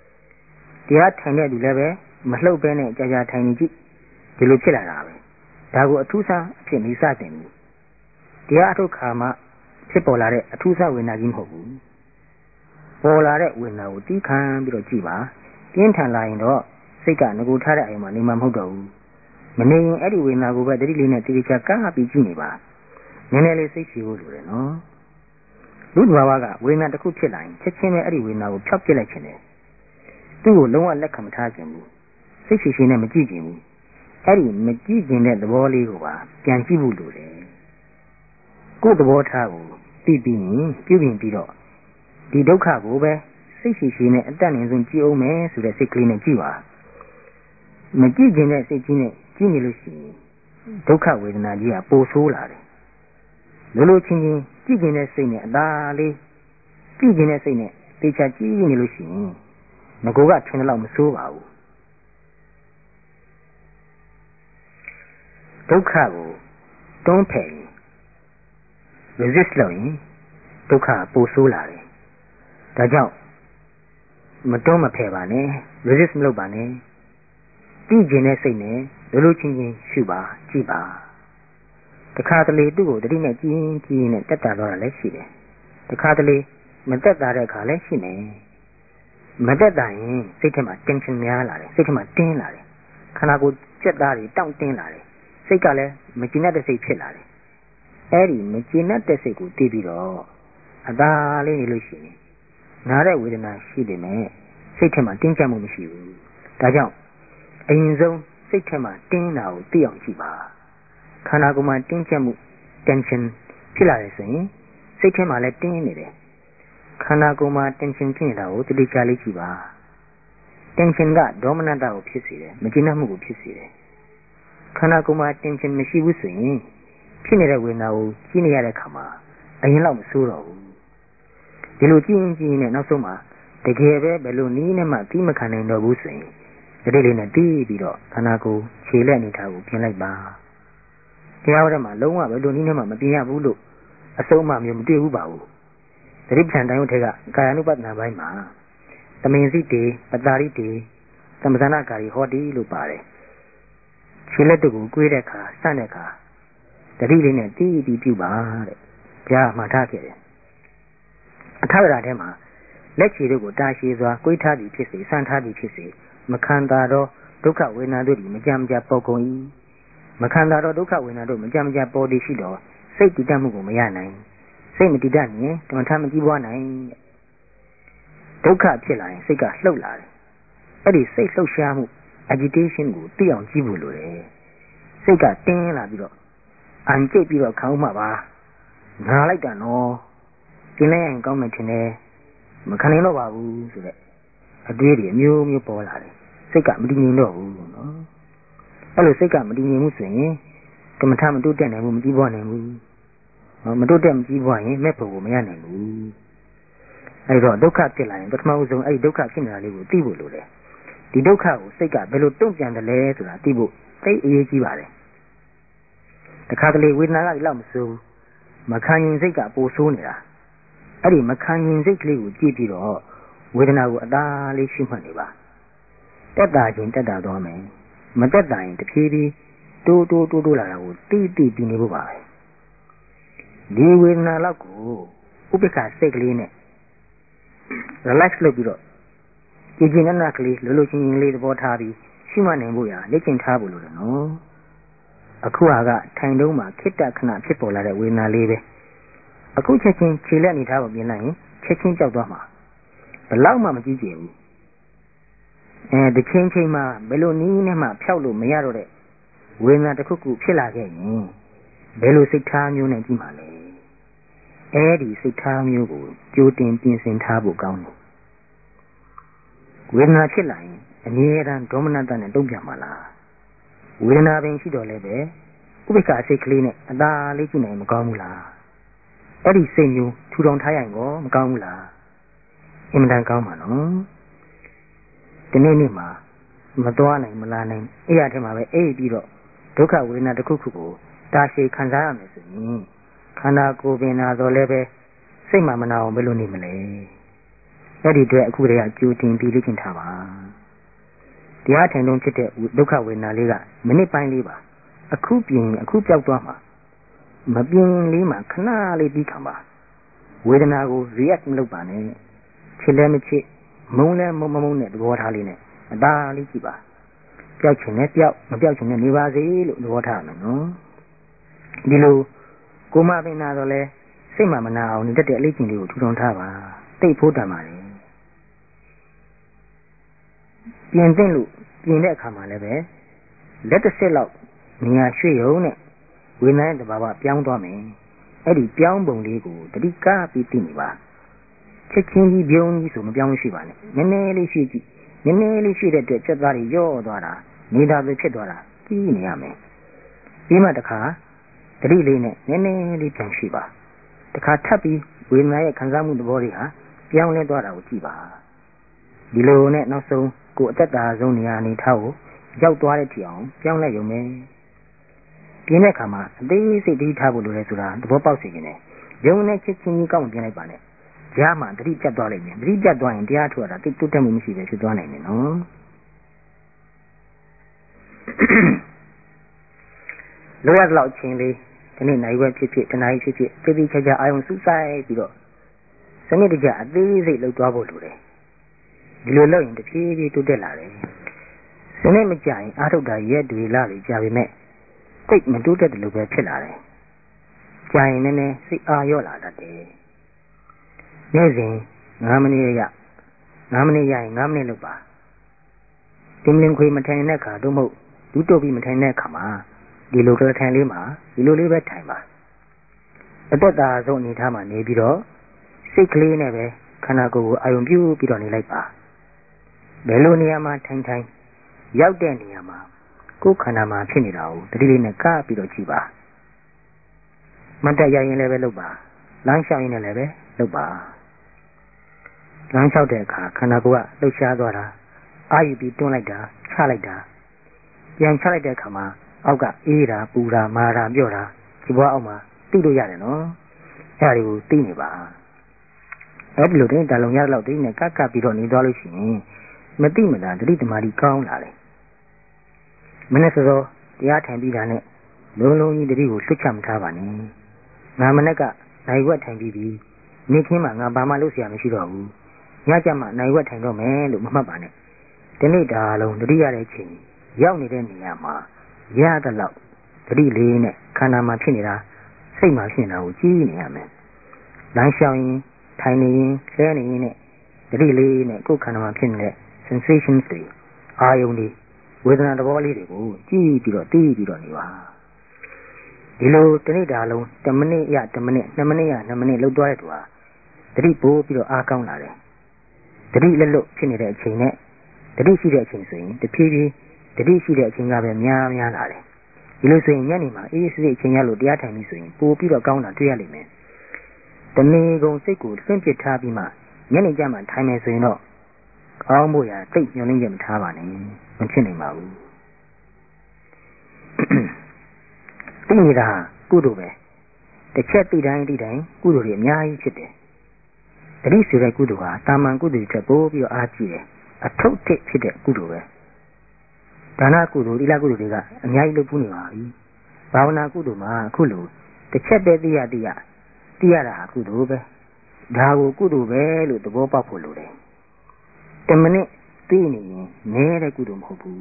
တရားထိုင်တဲ့သူလည်းပဲမလှုပ်ပဲနဲ့ကြာထိုင်နေကြည့်ဒီလိုဖြစ်လာတာပဲဒါကိုအထူးဆန်းအဖြစ်နေစတင်ဘူးတရားအထုတ်ခါမှဖြစ်ပေါ်လာတဲ့အထူးဆန်းဝေဒနာကြီးမဟုတ်ဘူးပေါ်လာတဲ့ဝေဒနာကိုတီးခံပြီးတော့ကြည့်ပါပြင်းထန်လာရင်တော့စိတ်ကငကိုထားတဲ့အရင်မှနေမှာမဟုတ်တော့ဘူးမနေရင်အဲ့ဒီဝေဒနာကိုပဲတတိလေးနဲ့တတိချကပ်ပြီးကြည့်နေပါနည်းနည်းလေးစိတ်ရှည်ဖို့လိုတယ်နော်လူ့ဘဝကဝေဒနာတစ်ခုဖြစ်လာရင်ချက်ချင်းပဲအဲ့ဒီဝေဒနာကိုဖျောက်ပစ်လိုက်ခြင်းတယ်သူ့ကိုလုံးဝလက်ခံမထားခြင်းဘူးစိတ်ရှည်ရှည်နဲ့မကြည့်ခြင်းဘူးအဲ့ဒီမကြည့်ခြင်းတဲ့သဘောလေးကိုပါပြန်ကြည့်ဖို့လိုတယ်ကိုယ်သဘောထားကိုသိပြီးရင်ပြုပြင်ပြီးတော့ဒီဒုက္ခကိုပဲစိတ်ရှည်ရှည်နဲ့အတတ်နိုင်ဆုံးကြည့်အောင်မယ်ဆိုတဲ့စိတ်ကလေးနဲ့ကြည့်ပါမကြည့်ခြင်းတဲ့စိတ်ကြီးနဲ့ကြည့်နေလို့ရှိရင်ဒုက္ခဝေဒနာကြီးကပိုဆိုးလာတယ်လိုလိုချင်းချင်းကြည့်ခြင်းတဲ့စိတ်နဲ့အသာလေးကြည့်ခြင်းတဲ့စိတ်နဲ့တေချာကြည့်နေလို့ရှိရင်ငကိုကထင်တယ်လို့မဆိုးပါဘူးဒုက္ခကိုတွန်းဖယ်ရင် resist လုပ်ရင်ဒုက္ခပိုဆိုးလာတယ်ဒါကြောင့်မတွန်းမဖယ်ပါနဲ့ resist မလုပ်ပါနဲ့ကြည့်ခြင်းတဲ့စိတ်နဲ့လိုလိုချင်းချင်းရှုပါကြည့်ပါတခါတလေသူ့ကိုတတိနဲ့ကြည့်ရင်နဲ့တက်တာတော့လည်းရှိတယ်တခါတလေမတက်တာတဲ့အခါလည်းရှိမယ်မတက်တာရင်စိတ်ထဲမှာ tension များလာတယ်စိတ်ထဲမှာတင်းလာတယ်ခန္ဓာကိုယ်ကြက်သားတွေတောင့်တင်းလာတယ်စိတ်ကလည်းမကျဉ်းတဲ့စိတ်ဖြစ်လာတယ်အဲ့ဒီမကျဉ်းတဲ့စိတ်ကိုသိပြီးတော့အသာလေးနေလို့ရှိရင်နားတဲ့ဝေဒနာရှိတယ်မဲ့စိတ်ထဲမှာတင်းကျပ်မှုမရှိဘူးဒါကြောင့်အရင်ဆုံးစိတ်ထဲမှာတင်းတာကိုသိအောင်ကြည့်ပါခန္ဓာကိုယ်မှာတင်းကျပ်မှု tension ဖြစ်လာတယ်ဆိုရင်စိတ်ထဲမှာလည်းတင်းနေတယ်ခန္ဓာကိုယ်မှာ tension ဖြစ်နေတာကိုတတိချလေးကြည့်ပါ tension ကဒေါမနတကိုဖြစ်စေတယ်မကျဉ်းမှုကိုဖြစ်စေတယ်ခန္ဓာကိုယ်မှာ tension မရှိဘူးဆိုရင်ဖြစ်နေတဲ့ဝေဒနာကိုကြည့်နေရတဲ့အခါမှာအရင်လောက်မဆိုးတော့ဘူးဒီလိုကြည့်ရင်နဲ့နောက်ဆုံးမှာတကယ်ပဲဘယ်လိုနည်းနဲ့မှပြီးမခံနိုင်တော့ဘူးဆိုရင်ဒီလေးနဲ့တီးပြီးတော့ခန္ဓာကိုယ်ခြေလက်အနေထားကိုပြင်လိုက်ပါတရားဝရမှာလုံးဝဘယ်လိုနည်းနဲ့မှမပြင်ရဘူးလို့အဆုံးအမမျိုးမတွေ့ဘူးပါဘူးသတိပဋ္ဌာန်တိုင်းဝထဲကကာယ ानु ပဒနာပိုင်းမှာတမင်စိတေပတ္တာရိတေသမဇာနာကာရီဟောတိလို့ပါတယ်ခြေလက်တို့ကိုကွေးတဲ့အခါစတဲ့အခါတတိလေးနဲ့တီးပြီးပြုပါတဲ့ကြားမှထားခဲ့တယ်အထာဝရထဲမှာလက်ခြေတို့ကိုတာရှည်စွာကွေးထားသည်ဖြစ်စေစမ်းထားသည်ဖြစ်စေမခံတာတော့ဒုက္ခဝေဒနာတို့သည်မကြမ်းမကြပေါ်ကုန်၏မခံတာတော့ဒုက္ခဝေဒနာတို့မကြမ်းမကြပေါ်သည်ရှိတော့စိတ်တည်တတ်မှုကိုမရနိုင်စိတ်မတည်တတ်ရင်တမထမကြည့်ပွားနိုင်ဒုက္ခဖြစ်လာရင်စိတ်ကလှုပ်လာတယ်အဲ့ဒီစိတ်လှုပ်ရှားမှု agitation ကိုသိအောင်ကြည့်ဖို့လိုတယ်စိတ်ကတင်းလာပြီးတော့အန်ကျိတ်ပြီးတော့ခေါင်းမှာပါငါလိုက်တာနော်ကျင်းလိုက်ရင်ကောင်းမယ်ထင်တယ်မခံနိုင်တော့ပါဘူးဆိုတဲ့အတွေးတွေအမျိုးမျိုးပေါ်လာတယ်စိတ်ကမတည်ငြိမ်တော့ဘူးနော်အဲ့လိုစိတ်ကမတည်ငြိမ်မှုဆိုရင်ကမ္မထမတိုးတက်နိုင်ဘူးမကြည့်ပွားနိုင်ဘူးမတိုးတက်မကြည့်ပွားရင်မဲ့ဖို့ကိုမရနိုင်ဘူးအဲ့တော့ဒုက္ခဖြစ်လာရင်ပထမဦးဆုံးအဲ့ဒီဒုက္ခဖြစ်နေတာလေးကိုသိဖို့လိုတယ်ဒီဒုက္ခကိုစိတ်ကဘယ်လိုတုံ့ပြန်တယ်လဲဆိုတာသိဖို့သိအရေးကြီးပါတယ်တခါတလေဝေဒနာကဒီလောက်မဆိုးမခံရင်စိတ်ကပိုဆိုးနေတာအဲ့ဒီမခံရင်စိတ်ကလေးကိုကြည့်ပြီးတော့ဝေဒနာကိုအသာလေးရှုမှတ်နေပါတက်တာချင်းတက်တာသွားမယ်မတက်တာရင်တဖြည်းဖြည်းတိုးလာတာကိုတိပြီးနေဖို့ပါပဲဒီဝေဒနာလောက်ကိုဥပိ္ပခစိတ်ကလေးနဲ့ relax လုပ်ပြီးတော့ကြည်ကြည်နက်နက်ကလေးလိုချင်းချင်းလေးသဘောထားပြီးရှုမှတ်နိုင်ဖို့ရလက်ကျင့်ထားဖို့လိုတယ်နော်အခုကထိုင်တုံးမှာခိတ္တခဏဖြစ်ပေါ်လာတဲ့ဝေဒနာလေးပဲအခုချက်ချင်းခြေလက်အနေထားကိုပြင်လိုက်ရင်ချက်ချင်းကြောက်သွားမှာဘယ်လောက်မှမကြည့်ကြဘူးဒီချင်းမှာဘယ်လိုနည်းနဲ့မှဖျောက်လို့မရတော့တဲ့ဝေဒနာတစ်ခုခုဖြစ်လာခဲ့ရင်ဘယ်လိုစိတ်ထားမျိုးနဲ့ကြည့်မှာလဲအဲဒီစိတ်ထားမျိုးကိုကြိုတင်ပြင်ဆင်ထားဖို့ကောင်းတယ်ဝေဒနာဖြစ်လာရင်အမြဲတမ်းဒေါမနတနဲ့တုံ့ပြန်ပါလားဝေဒနာပင်ရှိတော့လည်းပဲဥပိ္ပခစိတ်ကလေးနဲ့အသာလေးကြည့်နိုင်မကောင်းဘူးလားအဲ့ဒီစိတ်မျိုးထူထောင်ထားရင်ကောမကောင်းဘူးလားအင်မတန်ကောင်းပါနော်ဒီနေ့မှာမသွားနိုင်မလာနိုင်အဲ့ရထဲမှာပဲအေးပြီးတော့ဒုက္ခဝေဒနာတစ်ခုခုကိုတာရှည်ခံစားရမယ်ဆိုရင်ခန္ဓာကိုယ်ပင်နာတော့လည်းပဲစိတ်မှမနာအောင်ဘယ်လိုနေမလဲအဲ့ဒီအတွက်အခုတည်းကကြိုတင်ပြီးလေ့ကျင့်ထားပါတရားထိုင်လုံးဖြစ်တဲ့ဒုက္ခဝေဒနာလေးကမိနစ်ပိုင်းလေးပါအခုပြောက်သွားမှာမပြင်းလေးမှာခဏလေးပြီးခံပါဝေဒနာကို react မလုပ်ပါနဲ့ချစ်လဲမချစ်မုန်းလဲမုန်းနဲ့သဘောထားလေးနဲ့အသာလေးကြည့်ပါပျောက်ချင်နဲ့ပျောက်မပျောက်ချင်နဲ့နေပါစေလို့သဘောထားမယ်နော်ဒီလိုကိုမပင်နာတော့လဲစိတ်မှမနာအောင်နေတတ်တဲ့အလေးကျင့်လေးကိုထူထောင်ထားပါတိတ်ဖို့တန်ပါလေပြင်တဲ့အခါမှာလည်းပဲလက်တစ်ဆက်လောက်နေရာရွှေ့ရုံနဲ့ဝိညာဉ်တဘာဝပြောင်းသွားမယ်အဲ့ဒီပြောင်းပုံလေးကိုတတိကပြီးသိနေပါချက်ချင်းကြီးပြုံးကြီးဆိုမပြောင်းရှိပါနဲ့နည်းနည်းလေးရှိကြည့်နည်းနည်းလေးရှိတဲ့အတွက်စက်သားတွေရော့သွားတာနေတာပဲဖြစ်သွားတာကြည့်နေရမယ်ပြီးမှတခါတတိလေးနဲ့နည်းနည်းလေးပြန်ရှိပါတခါထပ်ပြီးဝိညာဉ်ရဲ့ခံစားမှုသဘောတွေဟာပြောင်းလဲသွားတာကိုကြည့်ပါဒီလိုနဲ့နောက်ဆုံးကိုယ်အသက်တာဆုံးနေရာအနေထားကိုရောက်သွားတဲ့ထီအောင်ပြောင်းလဲရုံပဲပြင်းတဲ့အခါမှာအသေးစိတ်တတိထားဖို့လိုလဲဆိုတာသဘောပေါက်စေခြင်းနဲ့ယုံနဲ့ချက်ချင်းကြီးကောက်ပြင်းလိုက်ပါနဲ့ကြားမှာတတိပြတ်သွားလိမ့်မယ်တတိပြတ်သွားရင်တရားထုတ်ရတာတိတ်တုတ်တက်မှုမရှိပဲဖြစ်သွားနိုင်တယ်နော်လိုရတဲ့အချိန်လေးဒီနေ့နိုင်ဝက်ဖြစ်ဖြစ်တနားဖြစ်ဖြစ်တတိချာချာအာယုံစုဆိုင်ပြီးတော့စနစ်တကျအသေးစိတ်လှုပ်သွားဖို့လိုတယ်ဒီလိုလုပ်ရင်တဖြည်းဖြည်းတိုးတက်လာတယ်စနစ်မကြရင်အာထုတ်တာရက်တွေလာလေကြာပေမဲ့တိတ်မတိုးတက်တယ်လို့ပဲဖြစ်လာတယ်ကြာရင်နည်းနည်းစိတ်အားလျော့လာတတ်တယ်နေ့စဉ်9မိနစ်ရ9မိနစ်ရရင်9မိနစ်လုပ်ပါတင်လင်းခွေမထိုင်တဲ့အခါတို့မဟုတ်ဒူးတုပ်ပြီးမထိုင်တဲ့အခါမှာဒီလိုကလေးထိုင်လေးမှာဒီလိုလေးပဲထိုင်ပါအသက်သာဆုံးအနေထားမှာနေပြီးတော့စိတ်ကလေးနဲ့ပဲခန္ဓာကိုယ်ကိုအာရုံပြုပြီးတော့နေလိုက်ပါဘယ်လိုနေရာမှာထိုင်ရောက်တဲ့နေရာမှာကိုယ်ခန္ဓာမှာဖြစ်နေတာကိုတတိလေးနဲ့ကပြီးတော့ကြည့်ပါမတ်တက်ရရင်လည်းပဲလုပ်ပါလမ်းလျှောက်ရင်လည်းပဲလုပ်ပါလမ်းလျှောက်တဲ့အခါခန္ဓာကိုယ်ကလှုပ်ရှားသွားတာအာယူပြီးတွန်းလိုက်တာချလိုက်တာပြန်ချလိုက်တဲ့အခါမှာအောက်ကအေးတာပူတာမာတာပြော့တာဒီဘဝအောက်မှာသိလို့ရတယ်နော်အဲ့ဒါတွေကိုသိနေပါအဲ့ဒီလိုတည်းတလုံးရတော့တိနဲ့ကပ်ပြီးတော့နေသွားလို့ရှိရင်မသိမသာတတိတမာတိကောင်းလာတယ်မနေ့စောတရားထိုင်ပြီးတာနဲ့လုံးလုံးကြီးတတိကိုလွတ်ချမထားပါနဲ့ငါမနေ့ကနိုင်ဝက်ထိုင်ပြီးပြီနေခင်းမှာငါဘာမှလုပ်เสียမရှိတော့ဘူးညကျမှနိုင်ဝက်ထိုင်တော့မယ်လို့မမှတ်ပါနဲ့ဒီနေ့ဒါလုံးတတိရတဲ့ချိန်ရောက်နေတဲ့နေရာမှာရတဲ့လောက်တတိလေးနဲ့ခန္ဓာမှာဖြစ်နေတာစိတ်မှာဖြစ်နေတာကိုကြည့်နေရမယ်လမ်းလျှောက်ရင်ထိုင်နေရင်လဲနေရင်နဲ့တတိလေးနဲ့ကိုယ်ခန္ဓာမှာဖြစ်နေတဲ့ sensations တွေအာယုန်တွေဝေဒနာသဘောလေးတွေကိုကြည့်ပြီးတော့သိပြီးတော့နေပါဒီလိုတနေ့တာလုံး10မိနစ်ရ10မိနစ်2မိနစ်ရ2မိနစ်လောက်သွားတဲ့သူဟာတတိပို့ပြီးတော့အားကောင်းလာတယ်တတိလက်လွတ်ဖြစ်နေတဲ့အချိန်နဲ့တတိရှိတဲ့အချိန်ဆိုရင်တဖြည်းဖြည်းတတိရှိတဲ့အချိန်ကပဲများလာတယ်ဒီလိုဆိုရင်ညနေမှာအေးစစ်အချိန်ရလို့တရားထိုင်ပြီးဆိုရင်ပို့ပြီးတော့ကောင်းတာတွေ့ရလိမ့်မယ်တနေ့ကုန်စိတ်ကိုလွင့်ပစ်ထားပြီးမှညနေကျမှထိုင်မယ်ဆိုရင်တော့ကောင်းဖို့ရတိတ်ညှို့နှင်းချက်မထားပါနဲ့မဖြစ်နိုင်ပါဘူးသိနေတာကုသိုလ်ပဲတစ်ချက်သိတိုင်းကုသိုလ်တွေအများကြီးဖြစ်တယ်တတိဆိုတဲ့ကုသိုလ်ဟာတာမန်ကုသိုလ်တွေထက်ပိုပြီးတော့အားကြီးတယ်အထုပ်ထစ်ဖြစ်တဲ့ကုသိုလ်ပဲဒါနကုသိုလ်သီလကုသိုလ်တွေကအများကြီးလုပ်ဖို့နေပါပြီဘာဝနာကုသိုလ်မှာအခုလိုတစ်ချက်တည်းသိရတာဟာကုသိုလ်ပဲဒါကိုကုသိုလ်ပဲလို့သဘောပေါက်ဖို့လိုတယ်10မိနစ်သိနေရင်နည်းတဲ့ကုသိုလ်မဟုတ်ဘူး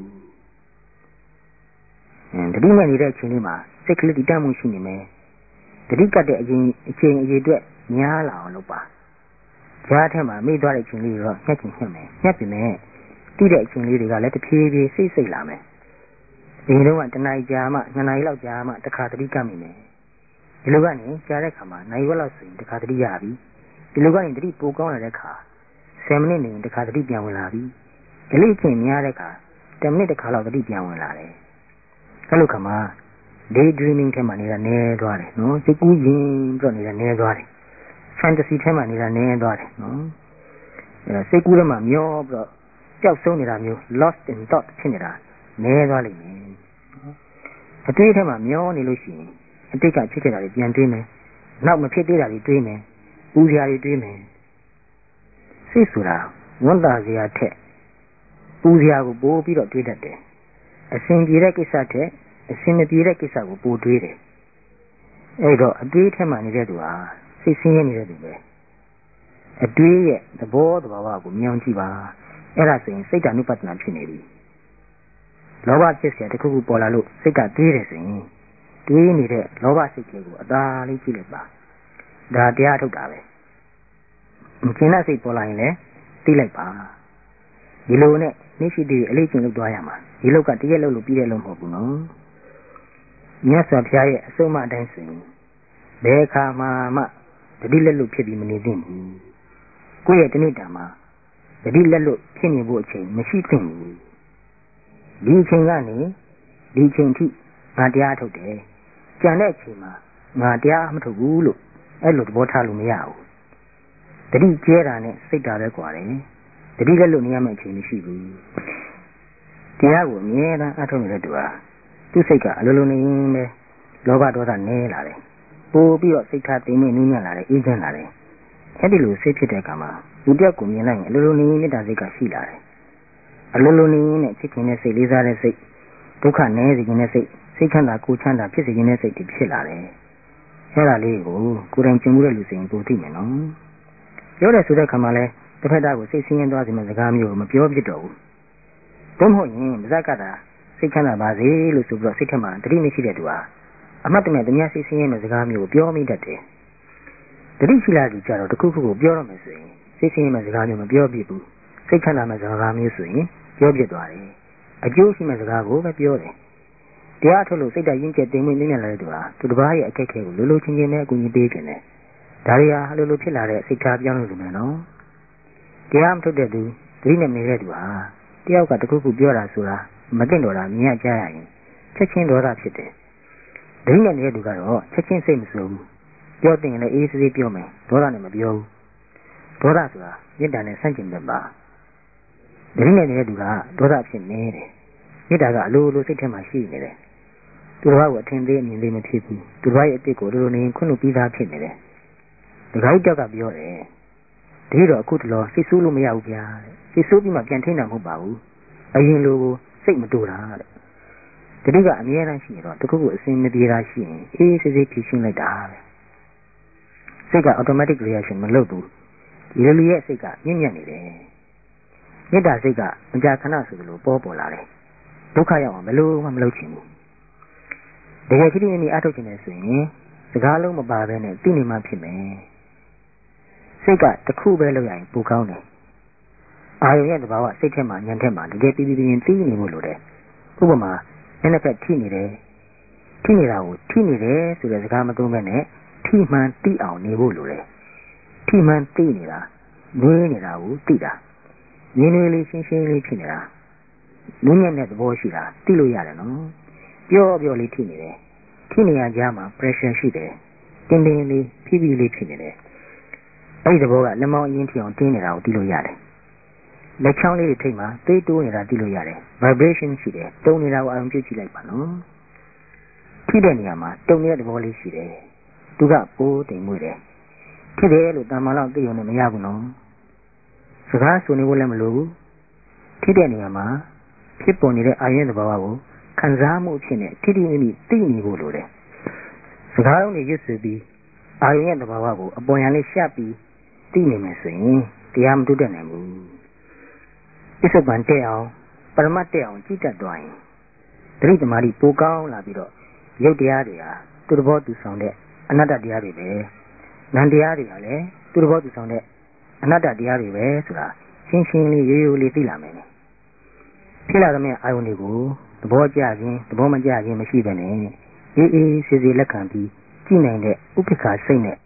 တတိနဲ့နေတဲ့အချိန်လေးမှာစိတ်ကလေးတည်မှုရှိနေမယ်တတိကတဲ့အချိန်အရေးအတွက်များလာအောင်လုပ်ပါကြားထဲမှာမေ့သွားတဲ့အချိန်လေးတော့ညှက်ချင်ညှက်မယ်ညှက်ပြီမဲ့တိတဲ့အချိန်လေးတွေကလည်းတဖြည်းဖြည်းစိတ်လာမယ်ဒီလိုကတနားကြာမှ2နာရီလောက်ကြာမှတစ်ခါတတိကမိမယ်ဒီလိုကနေကြားတဲ့ခါမှာနိုင်ဝက်လောက်ဆိုရင်တစ်ခါတတိရပြီဒီလိုကနေတတိပိုကောင်းလာတဲ့ခါ10မိနစ်နေရင်တစ်ခါတတိပြန်ဝင်လာပြီဒီလိုချင်းများတဲ့ခါ10မိနစ်တစ်ခါလောက်တတိပြန်ဝင်လာတယ်အဲ့လိုခါမှာ day dreaming ထဲမှာနေတာနည်းသွားတယ်နော်စိတ်ကူးရင်ပြီးတော့နေတာနည်းသွားတယ် fantasy ထဲမှာနေတာနည်းသွားတယ်နော်စိတ်ကူးထဲမှာမျောပြီးတော့ပျောက်ဆုံးနေတာမျိုး lost in thought ဖြစ်နေတာနည်းသွားလိမ့်မယ်အတွေးထဲမှာမျောနေလို့ရှိရင်အတိတ်ကဖြစ်ခဲ့တာတွေပြန်တွေးမယ်နောက်မဖြစ်သေးတာတွေတွေးမယ်ပူစရာတွေတွေးမယ်စိတ်ဆိုတာဝန်တာစရာထက်ပူစရာကိုပိုးပြီးတော့တွေးတတ်တယ်အစဉ်ပြေတဲ့ကိစ္စထက်အစင်မပြေတဲ့ကိစ္စကိုပိုတွေးတယ်အဲ့တော့အတွေးထဲမှာနေတဲ့သူဟာစိတ်ဆင်းရဲနေတဲ့သူပဲအတွေးရဲ့သဘောတဘာဝကိုမြင်အောင်ကြည့်ပါအဲ့ဒါဆိုရင်စိတ်ဓာတ်နုပတ္တနာဖြစ်နေပြီလောဘဖြစ်เสียတစ်ခုခုပေါ်လာလို့စိတ်ကတွေးတယ်ဆိုရင်တွေးနေတဲ့လောဘစိတ်ကလေးကိုအသာလေးကြည့်လိုက်ပါဒါတရားထုတ်တာပဲမကျင်တဲ့စိတ်ပေါ်လာရင်လည်းသိလိုက်ပါဒီလိုနဲ့နေ့ရှိတည်းအလေးကျင့်လုပ်သွားရမှာဒီလောက်ကတရက်လုပ်လို့ပြီးတဲ့လို့မဟုတ်ဘူးနော်မြတ်စွာဘုရားရဲ့အဆုံးအမအတိုင်းဆိုရင်ဘယ်အခါမှတတိလက်လွတ်ဖြစ်ပြီးမနေသင့်ဘူးကိုယ့်ရဲ့တဏိတာမှာတတိလက်လွတ်ဖြစ်နေဖို့အချိန်မရှိသင့်ဘူးဒီအချိန်ကနေဒီအချိန်ထိငါတရားထုတ်တယ်ကြံတဲ့အချိန်မှာငါတရားမထုတ်ဘူးလို့အဲ့လိုသဘောထားလို့မရဘူးတတိကျဲတာနဲ့စိတ်ဓာတ်ပဲကွာတယ်တတိလက်လွတ်နေရမယ့်အချိန်မရှိဘူးတရားကိုအမြဲတမ်းအထုတ်နေတဲ့သူဟာသူ့စိတ်ကအလိုလိုနေရင်ပဲလောဘဒေါသနည်းလာတယ်ပို့ပြီးတော့စိတ်ထားသိမ့်မင်းနူးညံ့လာတယ်အေးချမ်းလာတယ်အဲ့ဒီလိုစိတ်ဖြစ်တဲ့အခါမှာလူတစ်ယောက်ကိုမြင်လိုက်ရင်အလိုလိုနေရင်မေတ္တာစိတ်ကရှိလာတယ်အလိုလိုနေရင်နဲ့ချစ်ခင်တဲ့စိတ်လေးစားတဲ့စိတ်ဒုက္ခနည်းစေခြင်းတဲ့စိတ်စိတ်ချမ်းသာကိုယ်ချမ်းသာဖြစ်စေခြင်းတဲ့စိတ်တွေဖြစ်လာတယ်အဲ့ဒါလေးကိုကိုယ်တိုင်ကျင့်မှုတဲ့လူစိန်ပိုသိမယ်နော်ပြောတယ်ဆိုတဲ့အခါမှာလဲတစ်ဖက်သားကိုစိတ်ဆင်းရဲသွားစေမယ့်စကားမျိုးကိုမပြောဖြစ်တော့ဘူးသို့မဟုတ်ရင်ပါဇက်ကတာစိတ်ချမ်းသာပါစေလို့ဆိုပြီးတော့စိတ်ထက်မှာတတိမရှိတဲ့သူဟာအမှတ်တမဲ့တမယစိတ်ဆင်းရဲမယ့်စကားမျိုးကိုပြောမိတတ်တယ်တတိရှိလာသူကြတော့တခုခုကိုပြောရမယ်ဆိုရင်စိတ်ဆင်းရဲမယ့်စကားမျိုးမပြောပြဘူးစိတ်ချမ်းသာမယ့်စကားမျိုးဆိုရင်ပြောပြသွားတယ်အကျိုးရှိမယ့်စကားကိုပဲပြောတယ်တရားထုတ်လို့စိတ်ဓာတ်ရင်းကျက်တင်ဝင်နေလာတဲ့သူဟာသူတစ်ပါးရဲ့အခက်အခဲကိုလိုလိုချင်းချင်းနဲ့အကူအညီပေးခြင်းတယ်ဒါရီဟာလိုလိုဖြစ်လာတဲ့စိတ်ထားပြောင်းလို့ဆိုမယ်နော်တရားမထုတ်တဲ့သူတတိနဲ့နေတဲ့သူဟာတယောက်ကတခုခုပြောတာဆိုတာမသိတော့တာမြင်ရကြရရင်ချက်ချင်းဒေါသဖြစ်တယ်တတိနဲ့နေတဲ့သူကတော့ချက်ချင်းစိတ်မဆိုးဘူးပြောတင်ရင်လည်းအေးဆေးပြောမယ်ဒေါသနဲ့မပြောဘူးဒေါသဆိုတာမေတ္တာနဲ့ဆန့်ကျင်ဘက်ပါတတိနဲ့နေတဲ့သူကဒေါသဖြစ်နေတယ်မေတ္တာကအလိုလိုစိတ်ထဲမှာရှိနေတယ်သူတော်ဘာကိုအထင်သေးအမြင်သေးမဖြစ်ဘူးသူတော်ရဲ့အစ်စ်ကိုလိုလိုနေခွင့်လို့ပြီးသားဖြစ်နေတယ်တခါကြီးတောက်ကပြောတယ်ဒီတော့အခုတလောစိတ်ဆိုးလို့မရဘူးဗျာစိတ်ဆိုးပြီးမှပြန်ထိန်းတာမဟုတ်ပါဘူးအရင်လိုကိုစိတ်မတူတာတဲ့တတိကအမြဲတမ်းရှိနေတော့တခုခုအစင်မပြေတာရှိရင်အေးဆေးဆေးဖြေရှင်းလိုက်တာပဲစိတ်က automatic reaction မလုပ်ဘူးဒီလိုရဲ့စိတ်ကမြင့်မြတ်နေတယ်မေတ္တာစိတ်ကမကြာခဏဆိုလိုပေါ်လာတယ်ဒုက္ခရောက်အောင်ဘယ်လိုမှမလုပ်ချင်ဘူးတကယ်ခိတိမိမိအထုတ်ချင်တယ်ဆိုရင်စကားလုံးမပါဘဲနဲ့သိနေမှဖြစ်မယ်စိတ်ကတစ်ခုပဲလုပ်ရရင်ပိုကောင်းတယ်အာယုံရဲ့သဘာဝစိတ်ထဲမှာဉာဏ်ထဲမှာတကယ်ပြီးသိနေဖို့လိုတယ်ဥပမာမျက်နှာဖက်ထိနေတယ်ထိနေတာကိုထိနေတယ်ဆိုတဲ့စကားမသုံးဘဲနဲ့ထိမှန်သိအောင်နေဖို့လိုတယ်ထိမှန်သိနေတာနွေးနေတာကိုသိတာနွေးနွေးလေးရှင်းရှင်းလေးဖြစ်နေတာနုညံ့တဲ့သဘောရှိတာသိလို့ရတယ်နော်ပြောလေးထိနေတယ်ထိနေရကြမှာ pressure ရှိတယ်တင်းတင်းလေးဖြည်းဖြည်းလေးဖြစ်နေတယ်အဲ့ဒီသဘောကလက်မောင်းအရင်ထိအောင်တင်းနေတာကိုသိလို့ရတယ်လက်ချောင်းလေးတွေထိတ်မှာသေးတိုးနေတာသိလို့ရတယ် vibration ရှိတယ်တုံနေတာကိုအာရုံပြုကြည့်လိုက်ပါနော်ထိတဲ့နေရာမှာတုံနေတဲ့သဘောလေးရှိတယ်သူကပိုးတိမ်မွေ့တယ်ထိတယ်လို့တာမန်လောက်သိရုံနဲ့မရဘူးနော်စကားဆိုနေဖို့လည်းမလိုဘူးထိတဲ့နေရာမှာဖြစ်ပေါ်နေတဲ့အာရုံသဘာဝကိုခံစားမှုဖြစ်နေထိတိမိမိသိနေဖို့လိုတယ်စကားလုံးတွေရွတ်ဆိုပြီးအာရုံရဲ့သဘာဝကိုအပေါ်ယံလေးရှပ်ပြီးသိနေမယ်ဆိုရင်တရားမတူတတ်နိုင်ဘူးပစ္စုပန်တက်အောင်ပရမတ်တက်အောင်ကြည့်တတ်သွားရင်သတိသမารိပိုကောင်းလာပြီးတော့ရုပ်တရားတွေဟာသူ့သဘောသူဆောင်တဲ့အနတ္တတရားတွေပဲနံတရားတွေဟာလည်းသူ့သဘောသူဆောင်တဲ့အနတ္တတရားတွေပဲဆိုတာရှင်းရှင်းလေးရိုးရိုးလေးသိလာမယ်ဖြစ်လာတဲ့အာယုန်တွေကိုသဘောကျခြင်းသဘောမကျခြင်းမရှိဘဲနဲ့အေးအေးဆေးဆေးလက်ခံပြီးကြည့်နိုင်တဲ့ဥပ္ပခါစိတ်နဲ့